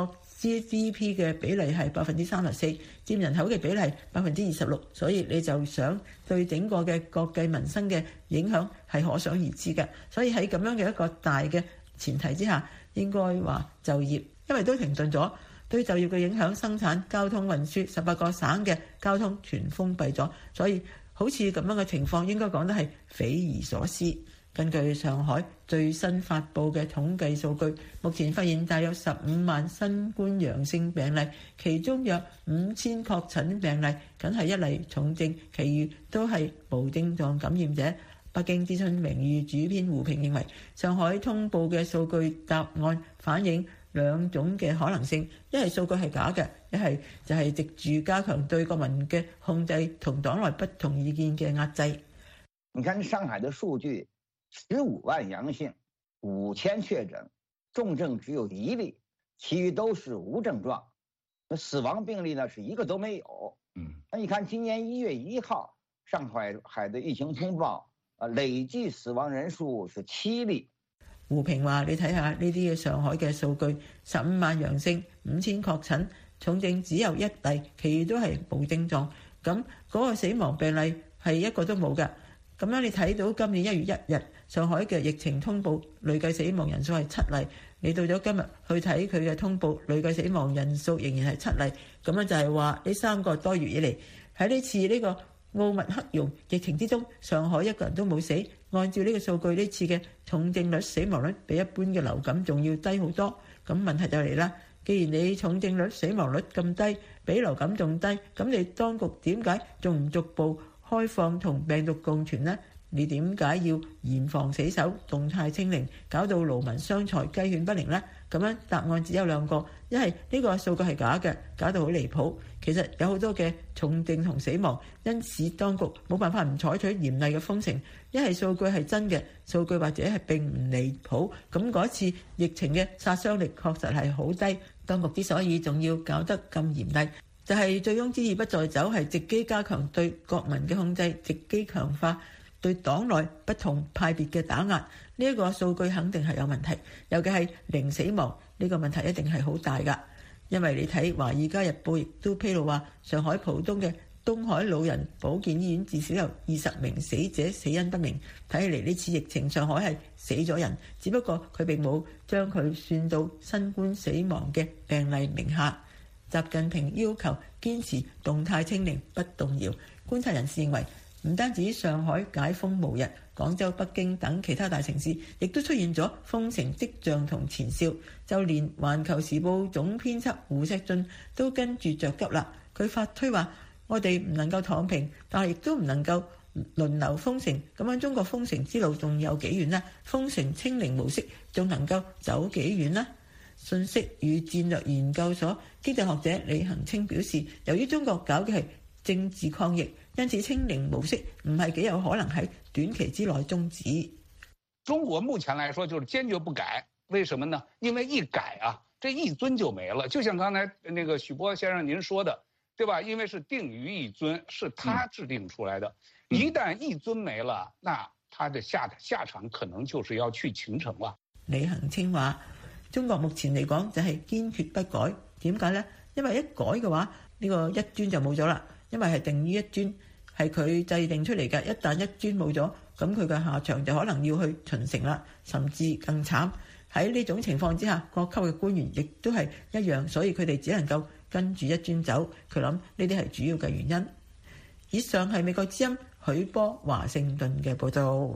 GDP 嘅比例係34%，佔人口嘅比例係26%，所以你就想對整個嘅國計民生嘅影響係可想而知嘅。所以喺咁樣嘅一個大嘅前提之下，應該話就業，因為都停頓咗，對就業嘅影響，生產、交通運輸18個省嘅交通全封閉咗，所以好似咁樣嘅情況應該講得係匪夷所思。根據上海最新發布嘅統計數據，目前發現大約15萬新冠陽性病例，其中約5000確診病例僅係一例重症，其餘都係無症狀感染者。北京諮詢名譽主編胡平認為，上海通報嘅數據答案反映兩種嘅可能性，一係數據係假嘅，一係就係藉住加強對國民嘅控制同黨內不同意見嘅壓制。 你看上海的數據，15萬陽性，5000確診，重症只有1例，其餘都是無症狀。死亡病例呢是一個都沒有。那你看今年1月1號上海的疫情通報，累計死亡人數是7例。 胡平話：你睇下呢啲嘅上海嘅數據，15萬陽性，5000確診，重症只有1例，其餘都係無症狀。咁嗰個死亡病例係一個都冇㗎。咁樣你睇到今年1月1日上海嘅疫情通報累計死亡人數係7例，你到咗今日去睇佢嘅通報累計死亡人數仍然係7例，咁樣就係話呢3個多月以嚟喺呢次呢個奧密克戎疫情之中，上海一個人都冇死。按照呢個數據，呢次嘅重症率、死亡率比一般嘅流感仲要低好多。咁問題就嚟啦，既然你重症率、死亡率咁低，比流感仲低，咁你當局點解仲唔逐步開放同病毒共存呢？你點解要嚴防死守、動態清零，搞到勞民傷財、雞犬不寧呢？咁樣答案只有兩個，一係呢個數據係假嘅，搞到好離譜。其實有好多嘅重症同死亡，因此當局冇辦法唔採取嚴厲嘅封城。一係數據係真嘅，數據或者係並唔離譜。咁嗰次疫情嘅殺傷力確實係好低。當局之所以仲要搞得咁嚴厲，就係醉翁之意不在酒，係藉機加強對國民嘅控制，藉機強化對黨內不同派別嘅打壓。呢一個數據肯定係有問題，尤其係零死亡呢個問題一定係好大㗎。因為你睇《華爾街日報》亦都披露話，上海浦東嘅東海老人保健醫院至少有20名死者死因不明。睇起嚟呢次疫情，上海係死咗人，只不過佢並冇將佢算到新冠死亡嘅病例名下。習近平要求堅持動態清零不動搖。觀察人士認為，唔單止上海解封無日，廣州、北京等其他大城市亦都出現咗封城跡象同前兆，就連《環球時報》總編輯胡錫進都跟住着急啦。佢發推話：我哋唔能夠躺平，但係亦都唔能夠輪流封城。咁樣中國封城之路仲有幾遠呢？封城清零模式仲能夠走幾遠呢？信息與戰略研究所經濟學者李恒清表示，由於中國搞嘅係政治抗疫，因此清零模式唔係幾有可能喺短期之內終止。 中國目前來說就是堅決不改，為什麼呢？因為一改啊，這一尊就沒了。就像剛才那個許波先生您說的，對吧？因為是定於一尊，是他制定出來的。一旦一尊沒了，那他的下場可能就是要去秦城了。 李恒清話：中國目前嚟講就係堅決不改，點解呢？因為一改嘅話，呢個一尊就冇咗啦。因為係定於一尊，係佢制定出嚟嘅。一旦一尊冇咗，咁佢嘅下場就可能要去秦城啦，甚至更慘。喺呢種情況之下，各級嘅官員亦都係一樣，所以佢哋只能夠跟住一尊走。佢諗呢啲係主要嘅原因。以上係美國之音許波華盛頓嘅報導。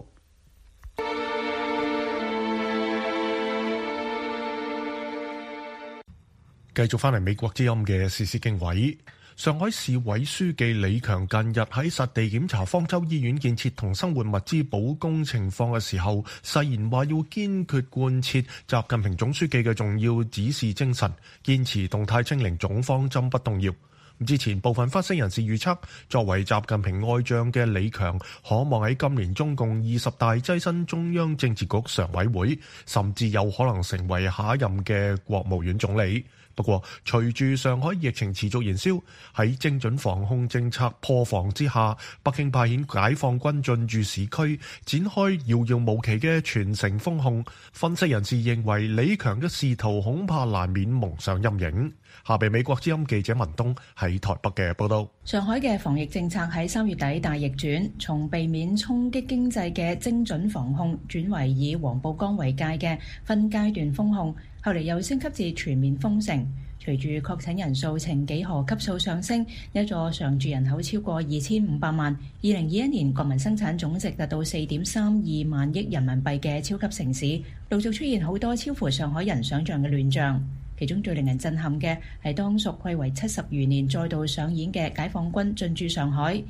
繼續翻嚟美國之音嘅時事經緯。上海市委書記李強近日喺實地檢查方舟醫院建設同生活物資保供情況嘅時候，誓言話要堅決貫徹習近平總書記嘅重要指示精神，堅持動態清零總方針不動搖。之前部分分析人士預測，作為習近平愛將嘅李強，可望喺今年中共20大躋身中央政治局常委會，甚至有可能成為下一任嘅國務院總理。 不過，隨住上海疫情持續燃燒，喺精準防控政策破防之下，北京派遣解放軍進駐市區，展開遙遙無期嘅全城封控。分析人士認為，李強嘅仕途恐怕難免蒙上陰影。下邊美國之音記者文東喺台北嘅報道。 上海嘅防疫政策喺3月底大逆轉，從避免衝擊經濟嘅精準防控轉為以黃浦江為界嘅分階段封控，後嚟又升級至全面封城。隨住確診人數呈幾何級數上升，一座常住人口超過2500萬，2021年國民生產總值達到4.32萬億人民幣嘅超級城市，陸續出現好多超乎上海人想象嘅亂象。其中最令人震撼嘅係當屬暌違70餘年再度上演嘅解放軍進駐上海。事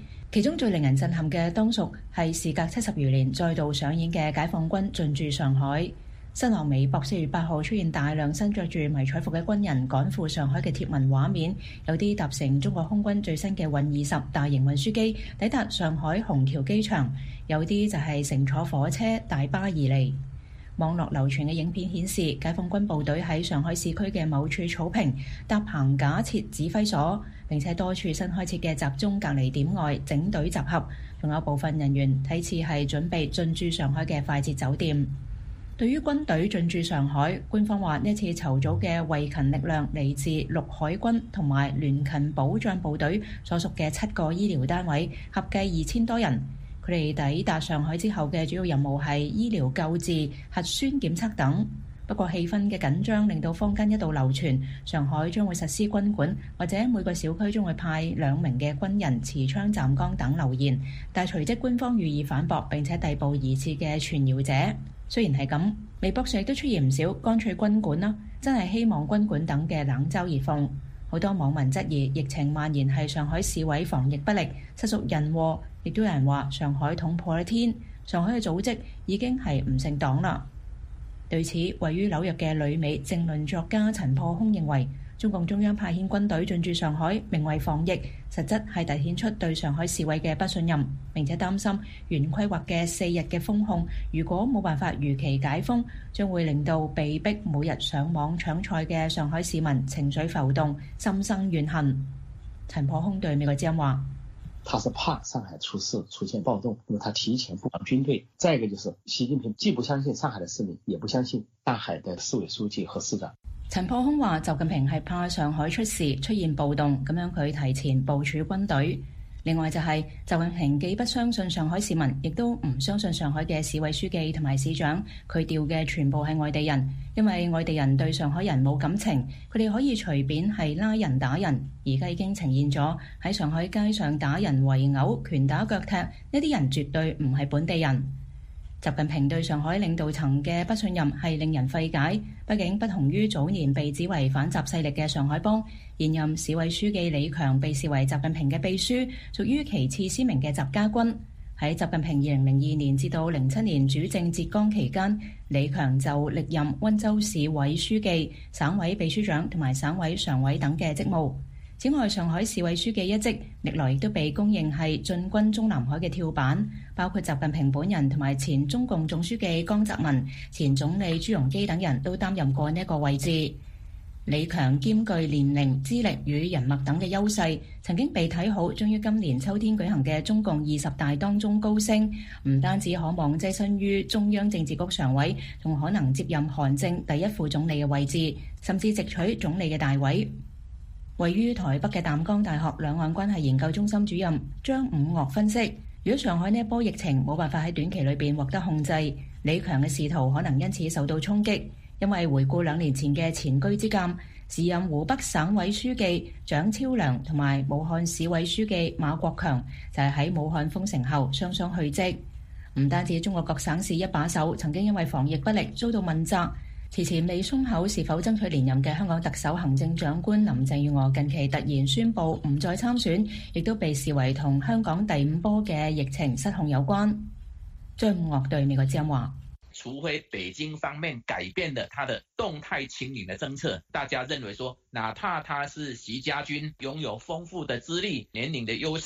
隔70餘年再度上演嘅解放軍進駐上海。新浪微博4月8號出現大量身着住迷彩服嘅軍人趕赴上海嘅貼文畫面，有啲搭乘中國空軍最新嘅運20大型運輸機抵達上海虹橋機場，有啲就係乘坐火車大巴而嚟。網絡流傳嘅影片顯示，解放軍部隊喺上海市區嘅某處草坪搭棚架設指揮所，並且多處新開設嘅集中隔離點外整隊集合，仲有部分人員睇似係準備進駐上海嘅快捷酒店。對於軍隊進駐上海，官方話呢次籌組嘅衛勤力量嚟自陸海軍同埋聯勤保障部隊所屬嘅7個醫療單位，合計2000多人。佢哋抵達上海之後嘅主要任務係醫療救治、核酸檢測等。不過氣氛嘅緊張令到坊間一度流傳上海將會實施軍管，或者每個小區將會派2名嘅軍人持槍站崗等流言，但隨即官方予以反駁，並且逮捕疑似嘅傳謠者。雖然係咁，微博上亦都出現唔少乾脆軍管啦，真係希望軍管等嘅冷嘲熱諷。好多網民質疑疫情蔓延係上海市委防疫不力，實屬人禍。亦都有人話上海捅破咗天，上海嘅組織已經係唔姓黨啦。對此，位於紐約嘅旅美政論作家陳破空認為，中共中央派遣軍隊進駐上海，名為防疫，實質係凸顯出對上海市委嘅不信任，並且擔心原規劃嘅4日嘅封控，如果冇辦法如期解封，將會令到被逼每日上網搶菜嘅上海市民情緒浮動，心生怨恨。陳破空對美國之音話： 他是怕上海出事出現暴動，因為他提前布防軍隊。再一個就是習近平既不相信上海的市民，也不相信大海的市委書記和市長。 陳破空話：習近平係怕上海出事出現暴動，咁樣佢提前部署軍隊。另外就係習近平既不相信上海市民，亦都唔相信上海嘅市委書記同埋市長，佢調嘅全部係外地人，因為外地人對上海人冇感情，佢哋可以隨便係拉人打人。而家已經呈現咗喺上海街上打人圍毆、拳打腳踢，呢啲人絕對唔係本地人。習近平對上海領導層嘅不信任係令人費解，畢竟不同於早年被指為反習勢力嘅上海幫，現任市委書記李強被視為習近平嘅秘書，屬於其次鮮明嘅習家軍。喺習近平2002年至到07年主政浙江期間，李強就歷任溫州市委書記、省委秘書長同埋省委常委等嘅職務。此外，上海市委書記一職歷來亦都被公認係進軍中南海嘅跳板，包括習近平本人同埋前中共總書記江澤民、前總理朱鎔基等人都擔任過呢一個位置。李強兼具年齡、資歷與人脈等嘅優勢，曾經被睇好，將於今年秋天舉行嘅中共20大當中高升，唔單止可望躋身於中央政治局常委，仲可能接任韓正第一副總理嘅位置，甚至直取總理嘅大位。位於台北嘅淡江大學兩岸關係研究中心主任張五岳分析，如果上海呢一波疫情冇辦法喺短期裏邊獲得控制，李強嘅仕途可能因此受到衝擊。因為回顧2年前嘅前車之鑑，時任湖北省委書記蔣超良同埋武漢市委書記馬國強就係喺武漢封城後雙雙去職。唔單止中國各省市一把手曾經因為防疫不力遭到問責，遲遲未鬆口是否爭取連任嘅香港特首行政長官林鄭月娥近期突然宣布唔再參選，亦都被視為同香港第5波嘅疫情失控有關。張五岳對美國之音話： 除非北京方面改變了他的動態清零的政策，大家認為說，哪怕他是習家軍，擁有豐富的資歷、年齡的優勢，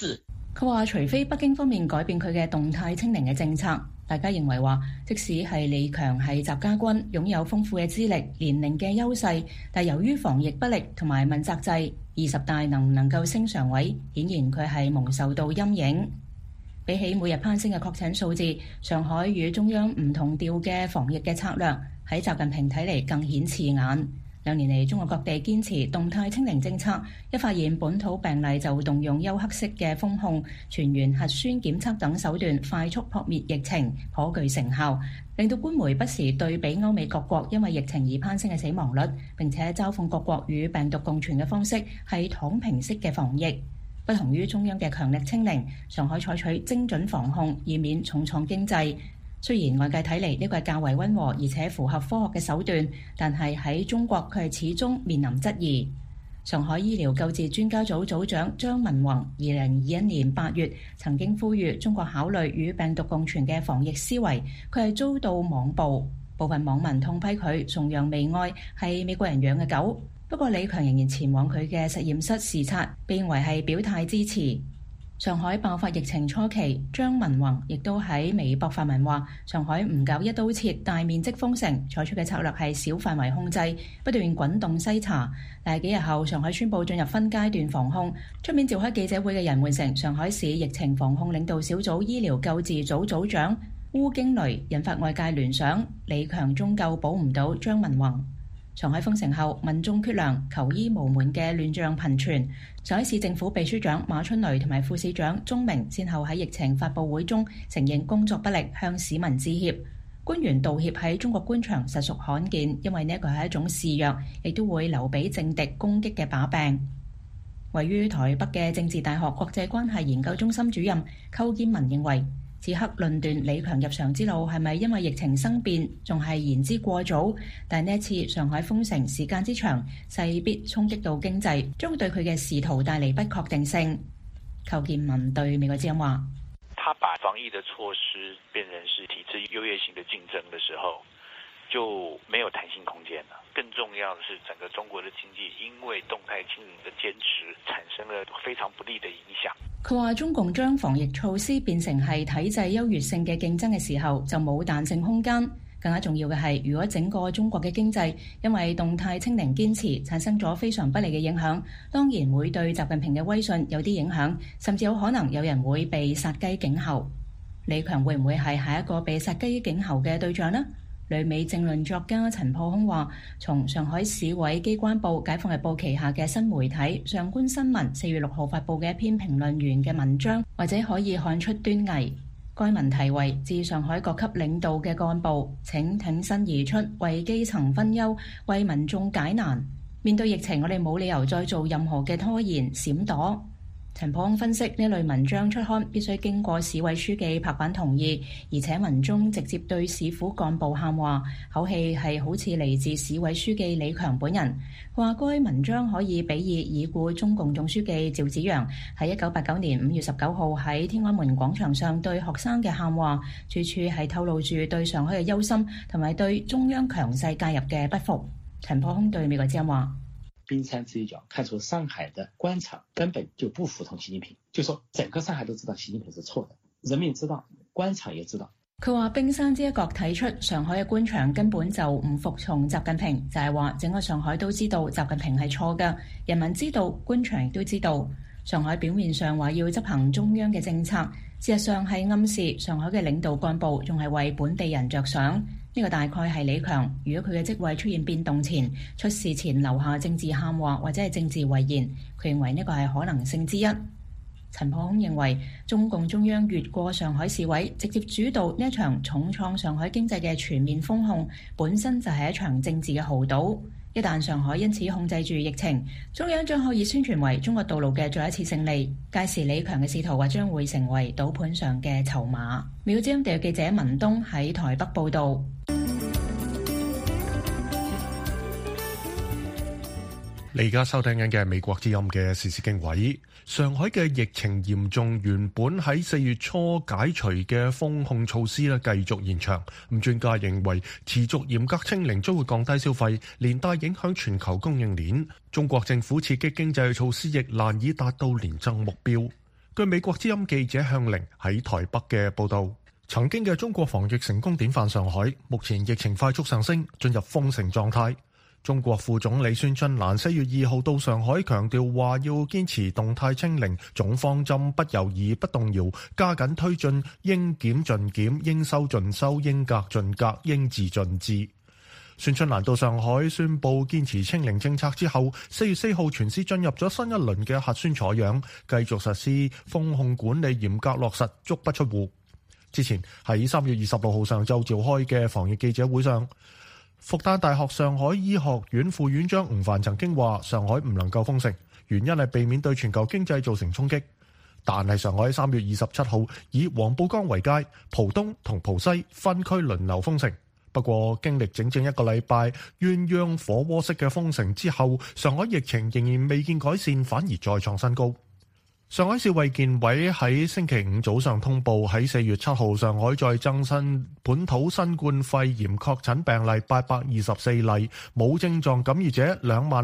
佢話除非北京方面改變佢嘅動態清零嘅政策，大家認為話即使係李強係習家軍，擁有豐富嘅資歷、年齡嘅優勢，但由於防疫不力同埋問責制，20大能唔能夠升常委，顯然佢係蒙受到陰影。比起每日攀升嘅確診數字，上海與中央唔同調嘅防疫嘅策略喺習近平睇嚟更顯刺眼。2年嚟，中國各地堅持動態清零政策，一發現本土病例就動用休克式嘅封控、全員核酸檢測等手段快速撲滅疫情，頗具成效，令到官媒不時對比歐美各國因為疫情而攀升嘅死亡率，並且嘲諷各國與病毒共存嘅方式係躺平式嘅防疫。不同於中央嘅強力清零，上海採取精準防控，以免重創經濟。雖然外界睇嚟呢個係較為溫和而且符合科學嘅手段，但係喺中國佢係始終面臨質疑。上海醫療救治專家組組長張文宏2021年8月曾經呼籲中國考慮與病毒共存嘅防疫思維，佢係遭到網暴，部分網民痛批佢崇洋媚外，係美國人養嘅狗。不過李強仍然前往佢嘅實驗室視察，被認為係表態支持。上海爆發疫情初期，張文宏亦都喺微博發文話：上海唔搞一刀切大面積封城，採取嘅策略係小範圍控制，不斷滾動篩查。但係幾日後，上海宣布進入分階段防控。出面召開記者會嘅人換成上海市疫情防控領導小組醫療救治組組長鄔驚雷，引發外界聯想李強終究保唔到張文宏。上海封城後，民眾缺糧、求醫無門嘅亂象頻傳。上海市政府秘書長馬春雷同埋副市長鐘明先後喺疫情發佈會中承認工作不力，向市民致歉。官員道歉喺中國官場實屬罕見，因為呢一個係一種示弱，亦都會留俾政敵攻擊嘅把柄。位於台北嘅政治大學國際關係研究中心主任寇建文認為，此刻論斷李強入常之路係咪因為疫情生變，仲係言之過早。但呢一次上海封城時間之長，勢必衝擊到經濟，將對佢嘅仕途帶嚟不確定性。寇建文對美國之音話： 他把防疫的措施變成是體制優越性的競爭的時候，就沒有彈性空間了。更重要的是，整個中國的經濟因為動態清零的堅持，產生了非常不利的影響。 佢話中共將防疫措施變成係體制優越性嘅競爭嘅時候，就冇彈性空間。更加重要嘅係，如果整個中國嘅經濟因為動態清零堅持產生咗非常不利嘅影響，當然會對習近平嘅威信有啲影響，甚至有可能有人會被殺雞儆猴。李強會唔會係下一個被殺雞儆猴嘅對象呢？旅美政論作家陳破空話：從上海市委機關報《解放日報》旗下嘅新媒體上官新聞4月6號發佈嘅一篇評論員嘅文章，或者可以看出端倪。該文題為《致上海各級領導嘅幹部，請挺身而出，為基層分憂，為民眾解難。面對疫情，我哋冇理由再做任何嘅拖延閃躲。陳破空分析，呢類文章出刊必須經過市委書記拍板同意，而且文中直接對市府幹部喊話，口氣係好似嚟自市委書記李強本人。話該文章可以比擬已故中共總書記趙紫陽喺1989年5月19號喺天安門廣場上對學生嘅喊話，處處係透露住對上海嘅憂心同埋對中央強勢介入嘅不服。陳破空對美國之音話： 冰山之一角，看出上海的官場根本就不服從習近平，就說整個上海都知道習近平是錯的，人民知道，官場也知道。 佢話冰山之一角睇出上海嘅官場根本就唔服從習近平，就係話整個上海都知道習近平係錯嘅，人民知道，官場亦都知道。上海表面上話要執行中央嘅政策，事實上係暗示上海嘅領導幹部仲係為本地人着想。呢個大概係李強，如果佢嘅職位出現變動前、出事前留下政治喊話或者係政治遺言，佢認為呢個係可能性之一。陳破空認為，中共中央越過上海市委，直接主導呢一場重創上海經濟嘅全面封控，本身就係一場政治嘅豪賭。一旦上海因此控制住疫情，中央將可以宣傳為中國道路嘅再一次勝利，屆時李強嘅仕途或將會成為賭盤上嘅籌碼。美國之音特約記者文東喺台北報導。 你而家收聽緊嘅美國之音嘅時事經緯。上海嘅疫情嚴重，原本喺4月初解除嘅封控措施繼續延長。專家認為持續嚴格清零將會降低消費，連帶影響全球供應鏈。中國政府刺激經濟嘅措施亦難以達到年增目標。 據美國之音記者向玲喺台北嘅報導，曾經嘅中國防疫成功典範上海，目前疫情快速上升，進入封城狀態。中國副總理孫春蘭4月2號到上海，強調話要堅持動態清零總方針，不猶豫不動搖，加緊推進應檢盡檢、應收盡收、應隔盡隔、應治盡治。孫春蘭到上海宣布堅持清零政策之後，4月4號全市進入咗新一輪嘅核酸採樣，繼續實施封控管理，嚴格落實足不出戶。之前喺3月26號上晝召開嘅防疫記者會上，復旦大學上海醫學院副院長吳凡曾經話：上海唔能夠封城，原因係避免對全球經濟造成衝擊。但係上海3月27號以黃浦江為界，浦東同浦西分區輪流封城。不過經歷整整一個禮拜鴛鴦火鍋式嘅封城之後，上海疫情仍然未見改善，反而再創新高。上海市衛健委喺星期五早上通報，喺4月7號上海再增新本土新冠肺炎確診病例824例，冇症狀感染者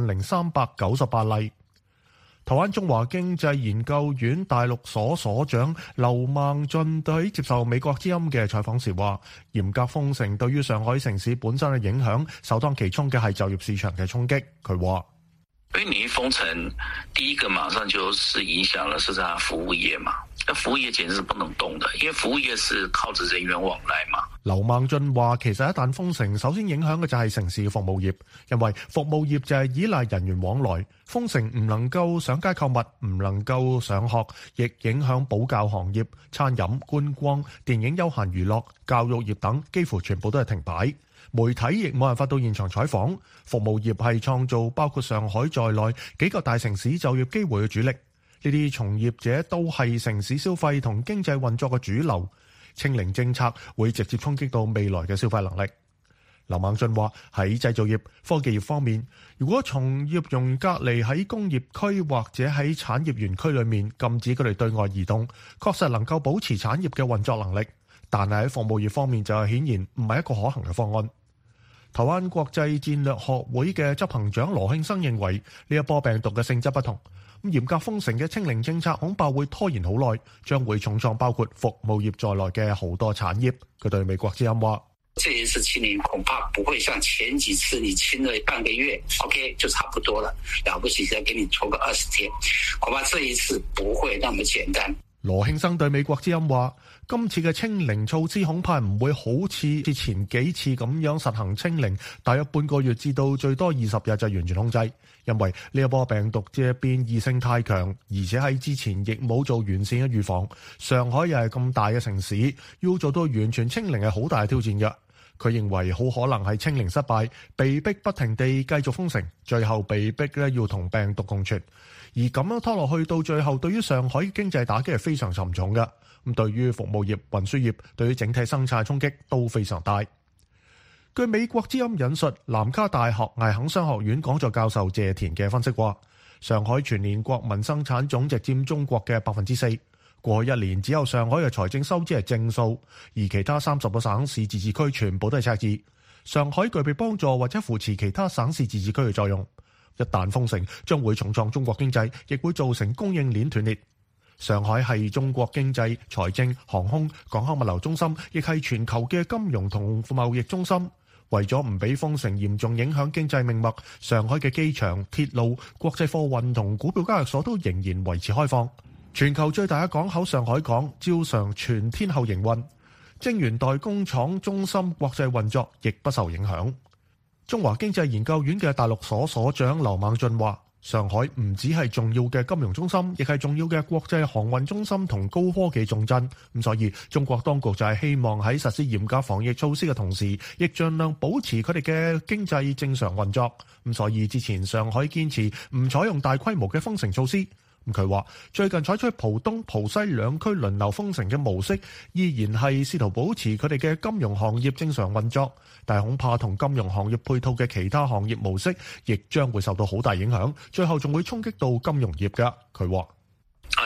20,398例。台灣中華經濟研究院大陸所所長劉孟俊喺接受美國之音嘅採訪時話，嚴格封城對於上海城市本身嘅影響，首當其衝嘅係就業市場嘅衝擊。佢話： 因為你一封城，第一個馬上就是影響了是它服務業嘛，那服務業簡直是不能動的，因為服務業是靠着人員往來嘛。 劉孟俊話，其實一旦封城，首先影響嘅就係城市嘅服務業，因為服務業就係依賴人員往來，封城唔能夠上街購物，唔能夠上學，亦影響保教行業、餐飲、觀光、電影、休閒娛樂、教育業等，幾乎全部都係停擺。媒體亦冇辦法到現場採訪。服務業係創造包括上海在內幾個大城市就業機會嘅主力，呢啲從業者都係城市消費同經濟運作嘅主流。清零政策會直接衝擊到未來嘅消費能力。劉孟俊話，喺製造業、科技業方面，如果從業用隔離喺工業區或者喺產業園區裏面禁止佢哋對外移動，確實能夠保持產業嘅運作能力。但係喺服務業方面就係顯然唔係一個可行嘅方案。台灣國際戰略學會嘅執行長羅慶生認為，呢一波病毒嘅性質不同，嚴格封城嘅清零政策恐怕會拖延好耐，將會重創包括服務業在內嘅好多產業。佢對美國之音話： 這一次清零恐怕不會像前幾次你清了半個月 ，OK 就差不多了，了不起再給你拖個20天，恐怕這一次不會那麼簡單。 羅慶生對美國之音話：今次嘅清零措施恐怕唔會好似之前幾次咁樣實行清零，大約半個月至到最多20日就完全控制，因為呢一波病毒嘅變異性太強，而且喺之前亦冇做完善嘅預防。上海又係咁大嘅城市，要做到完全清零係好大嘅挑戰嘅。佢認為好可能係清零失敗，被逼不停地繼續封城，最後被逼要同病毒共存。而咁樣拖落去，到最後對於上海經濟打擊係非常沉重嘅。咁對於服務業、運輸業，對於整體生產衝擊都非常大。據美國之音引述南加大學艾肯商學院講座教授謝田嘅分析話，上海全年國民生產總值佔中國嘅4%。過去一年只有上海嘅財政收支係正數，而其他30個省市自治區全部都係赤字。上海具備幫助或者扶持其他省市自治區嘅作用。一旦封城，將會重創中國經濟，亦會造成供應鏈斷裂。上海係中國經濟、財政、航空、港口物流中心，亦係全球嘅金融同貿易中心。為咗唔俾封城嚴重影響經濟命脈，上海嘅機場、鐵路、國際貨運同股票交易所都仍然維持開放。全球最大嘅港口上海港照常全天候營運，晶圓代工廠中心國際運作亦不受影響。中華經濟研究院嘅大陸所所長劉孟俊話，上海唔只係重要嘅金融中心，亦係重要嘅國際航運中心同高科技重鎮。咁所以中國當局就係希望喺實施嚴格防疫措施嘅同時，亦盡量保持佢哋嘅經濟正常運作。咁所以之前上海堅持唔採用大規模嘅封城措施。佢話最近採取浦東、浦西兩區輪流封城嘅模式，依然係試圖保持佢哋嘅金融行業正常運作，但係恐怕同金融行業配套嘅其他行業模式，亦將會受到好大影響，最後仲會衝擊到金融業㗎。佢話： 那個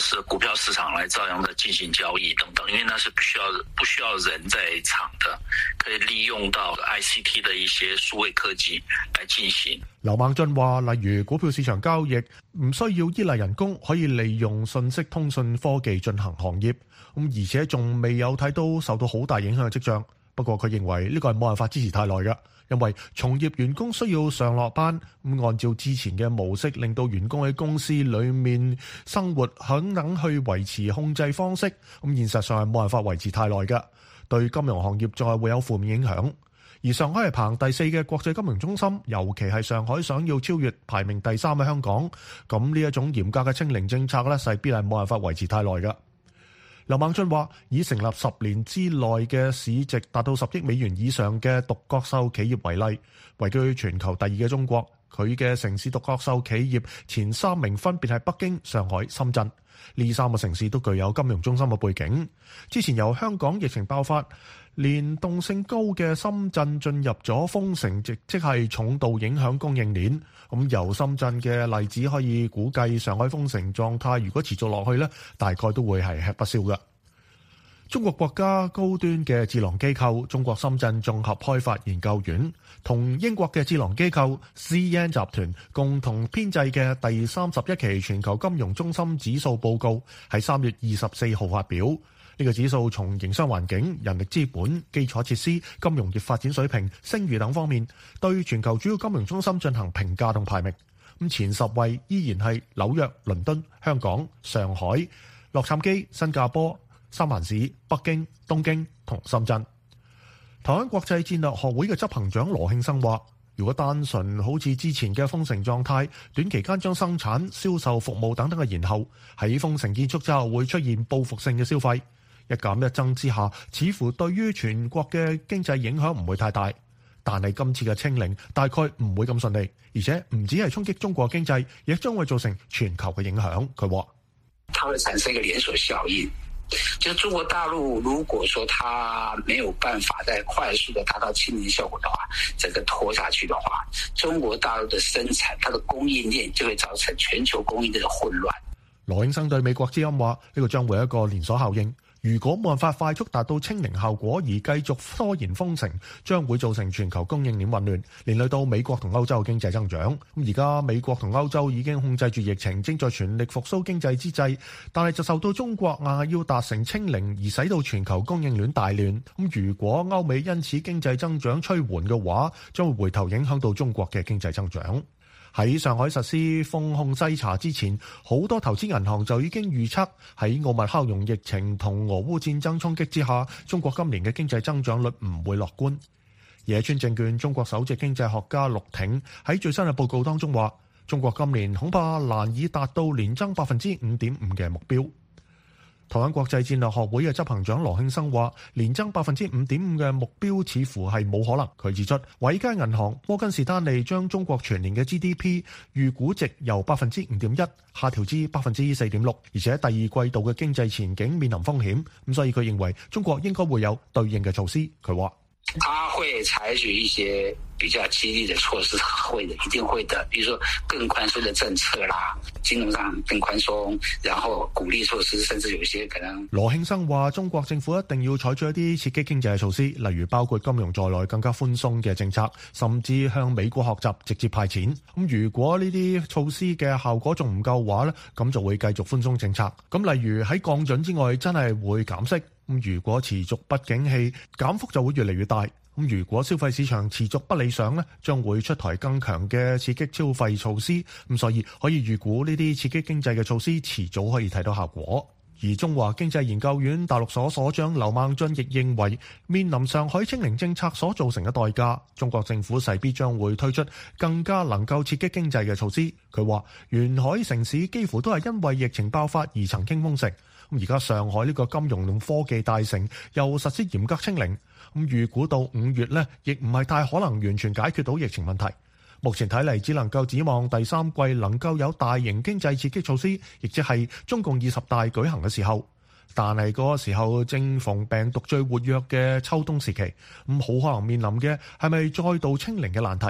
市股票市場來照樣的進行交易等等，因為那是不需要人在場的，可以利用到 ICT 的一些數位科技來進行。 劉孟俊話，例如股票市場交易唔需要依賴人工，可以利用信息通訊科技進行行業，而且仲未有睇到受到好大影響嘅跡象。不過佢認為呢個係冇辦法支持太耐嘅，因為從業員工需要上落班，按照之前嘅模式，令到員工喺公司裡面生活肯等去維持控制方式，現實上係冇辦法維持太耐嘅，對金融行業再會有負面影響。而上海係排行第4嘅國際金融中心，尤其係上海想要超越排名第3嘅香港，咁呢一種嚴格嘅清零政策咧，勢必係冇辦法維持太耐嘅。劉孟俊話，以成立10年之內嘅市值達到10億美元以上嘅獨角獸企業為例，位居全球第2嘅中國，佢嘅城市獨角獸企業前3名分別係北京、上海、深圳，呢3個城市都具有金融中心嘅背景。之前由香港疫情爆發，連動性高嘅深圳進入咗封城，即係重度影響供應鏈。由深圳嘅例子可以估計，上海封城狀態如果持續落去呢，大概都會係吃不消嘅。中國國家高端嘅智囊機構中國深圳綜合開發研究院同英國嘅智囊機構 CN 集團共同編製嘅第31期全球金融中心指數報告喺3月24號發表。呢個指數從營商環境、人力資本、基礎設施、金融業發展水平、聲譽等方面，對全球主要金融中心進行評價同排名。前10位依然係紐約、倫敦、香港、上海、洛杉磯、新加坡、三藩市、北京、東京同深圳。台灣國際戰略學會嘅執行長羅慶生話，如果單純好似之前嘅封城狀態，短期間將生產、銷售、服務等等嘅延後，喺封城結束之後會出現報復性嘅消費。一減一增之下，似乎對於全國嘅經濟影響唔會太大。但係今次嘅清零大概唔會咁順利，而且唔止係衝擊中國經濟，亦將會造成全球嘅影響。佢話， 它會產生一個連鎖效應，就中國大陸如果說它沒有辦法再快速的達到清零效果的話，整個拖下去的話，中國大陸的生產，它的供應鏈就會造成全球供應鏈的混亂。 羅永生對美國之音話，呢個將會係一個連鎖效應。如果冇辦法快速達到清零效果而繼續拖延封城，將會造成全球供應鏈混亂，連累到美國同歐洲經濟增長。而家美國同歐洲已經控制住疫情，正在全力復甦經濟之際，但係就受到中國要達成清零而使到全球供應鏈大亂。如果歐美因此經濟增長趨緩嘅話，將會回頭影響到中國嘅經濟增長。喺上海實施封控篩查之前，好多投資銀行就已經預測喺奧密克戎疫情同俄烏戰爭衝擊之下，中國今年嘅經濟增長率唔會樂觀。野村證券中國首席經濟學家陸挺喺最新嘅報告當中話，中國今年恐怕難以達到年增 5.5% 嘅目標。台灣國際戰略學會嘅執行長羅慶生話，年增 5.5% 嘅目標似乎係冇可能。佢指出，華爾街銀行、摩根士丹利將中國全年嘅 GDP 預估值由 5.1% 下調至 4.6%， 而且第二季度嘅經濟前景面臨風險。咁所以佢認為中國應該會有對應嘅措施。佢話， 他會採取一些比較激勵的措施，會的，一定會的。比如說更寬鬆的政策啦，金融上更寬鬆，然後鼓勵措施，甚至有些可能。 羅慶生話，中國政府一定要採取一啲刺激經濟嘅措施，例如包括金融在內更加寬鬆嘅政策，甚至向美國學習直接派錢。咁如果呢啲措施嘅效果仲唔夠話呢，咁就會繼續寬鬆政策。咁例如喺降準之外，真係會減息。咁如果持續不景氣，減幅就會越嚟越大。咁如果消費市場持續不理想呢，將會出台更強嘅刺激消費措施。咁所以可以預估呢啲刺激經濟嘅措施遲早可以睇到效果。而中華經濟研究院大陸所所長劉孟俊亦認為，面臨上海清零政策所造成嘅代價，中國政府勢必將會推出更加能夠刺激經濟嘅措施。佢話，沿海城市幾乎都係因為疫情爆發而曾經封城。咁而家上海呢個金融同科技大城又實施嚴格清零，咁預估到5月呢，亦唔係太可能完全解決到疫情問題。目前睇嚟，只能夠指望第3季能夠有大型經濟刺激措施，亦即係中共20大舉行嘅時候。但係嗰個時候正逢病毒最活躍嘅秋冬時期，咁好可能面臨嘅係咪再度清零嘅難題。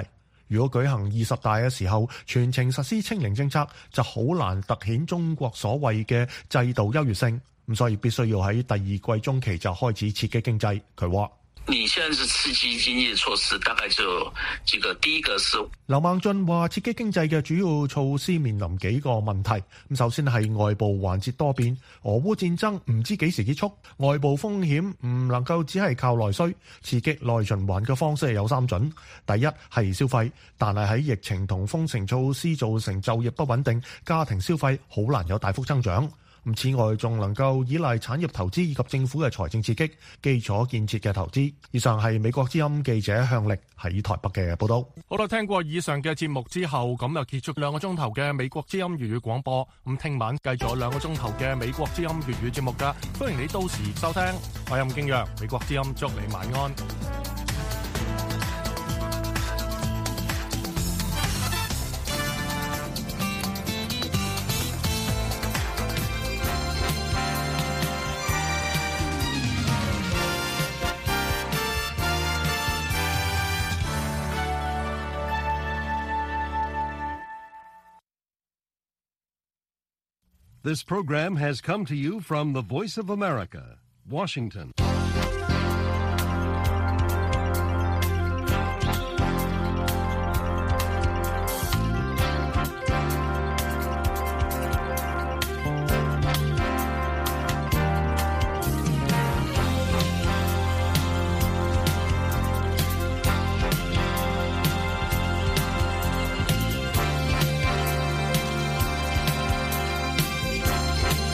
如果舉行20大嘅時候全程實施清零政策，就好難凸顯中國所謂嘅制度優越性。咁所以必須要喺第二季中期就開始刺激經濟。佢話： 你現在是刺激經濟措施，大概就這個第一個是劉孟俊話，刺激經濟嘅主要措施面臨幾個問題。咁首先係外部環節多變，俄烏戰爭唔知幾時結束，外部風險唔能夠只係靠內需，刺激內循環嘅方式係有3準。第一係消費，但係喺疫情同封城措施造成就業不穩定，家庭消費好難有大幅增長。此外，仲能夠依賴產業投資以及政府嘅財政刺激、基礎建設嘅投資。以上係美國之音記者向力喺台北嘅報道。 好啦，聽過以上嘅節目之後，咁就結束2個鐘頭嘅美國之音粵語廣播。咁聽晚繼續2個鐘頭嘅美國之音粵語節目㗎，歡迎你到時收聽。我係吳敬陽，美國之音祝你晚安。 This program has come to you from the Voice of America, Washington.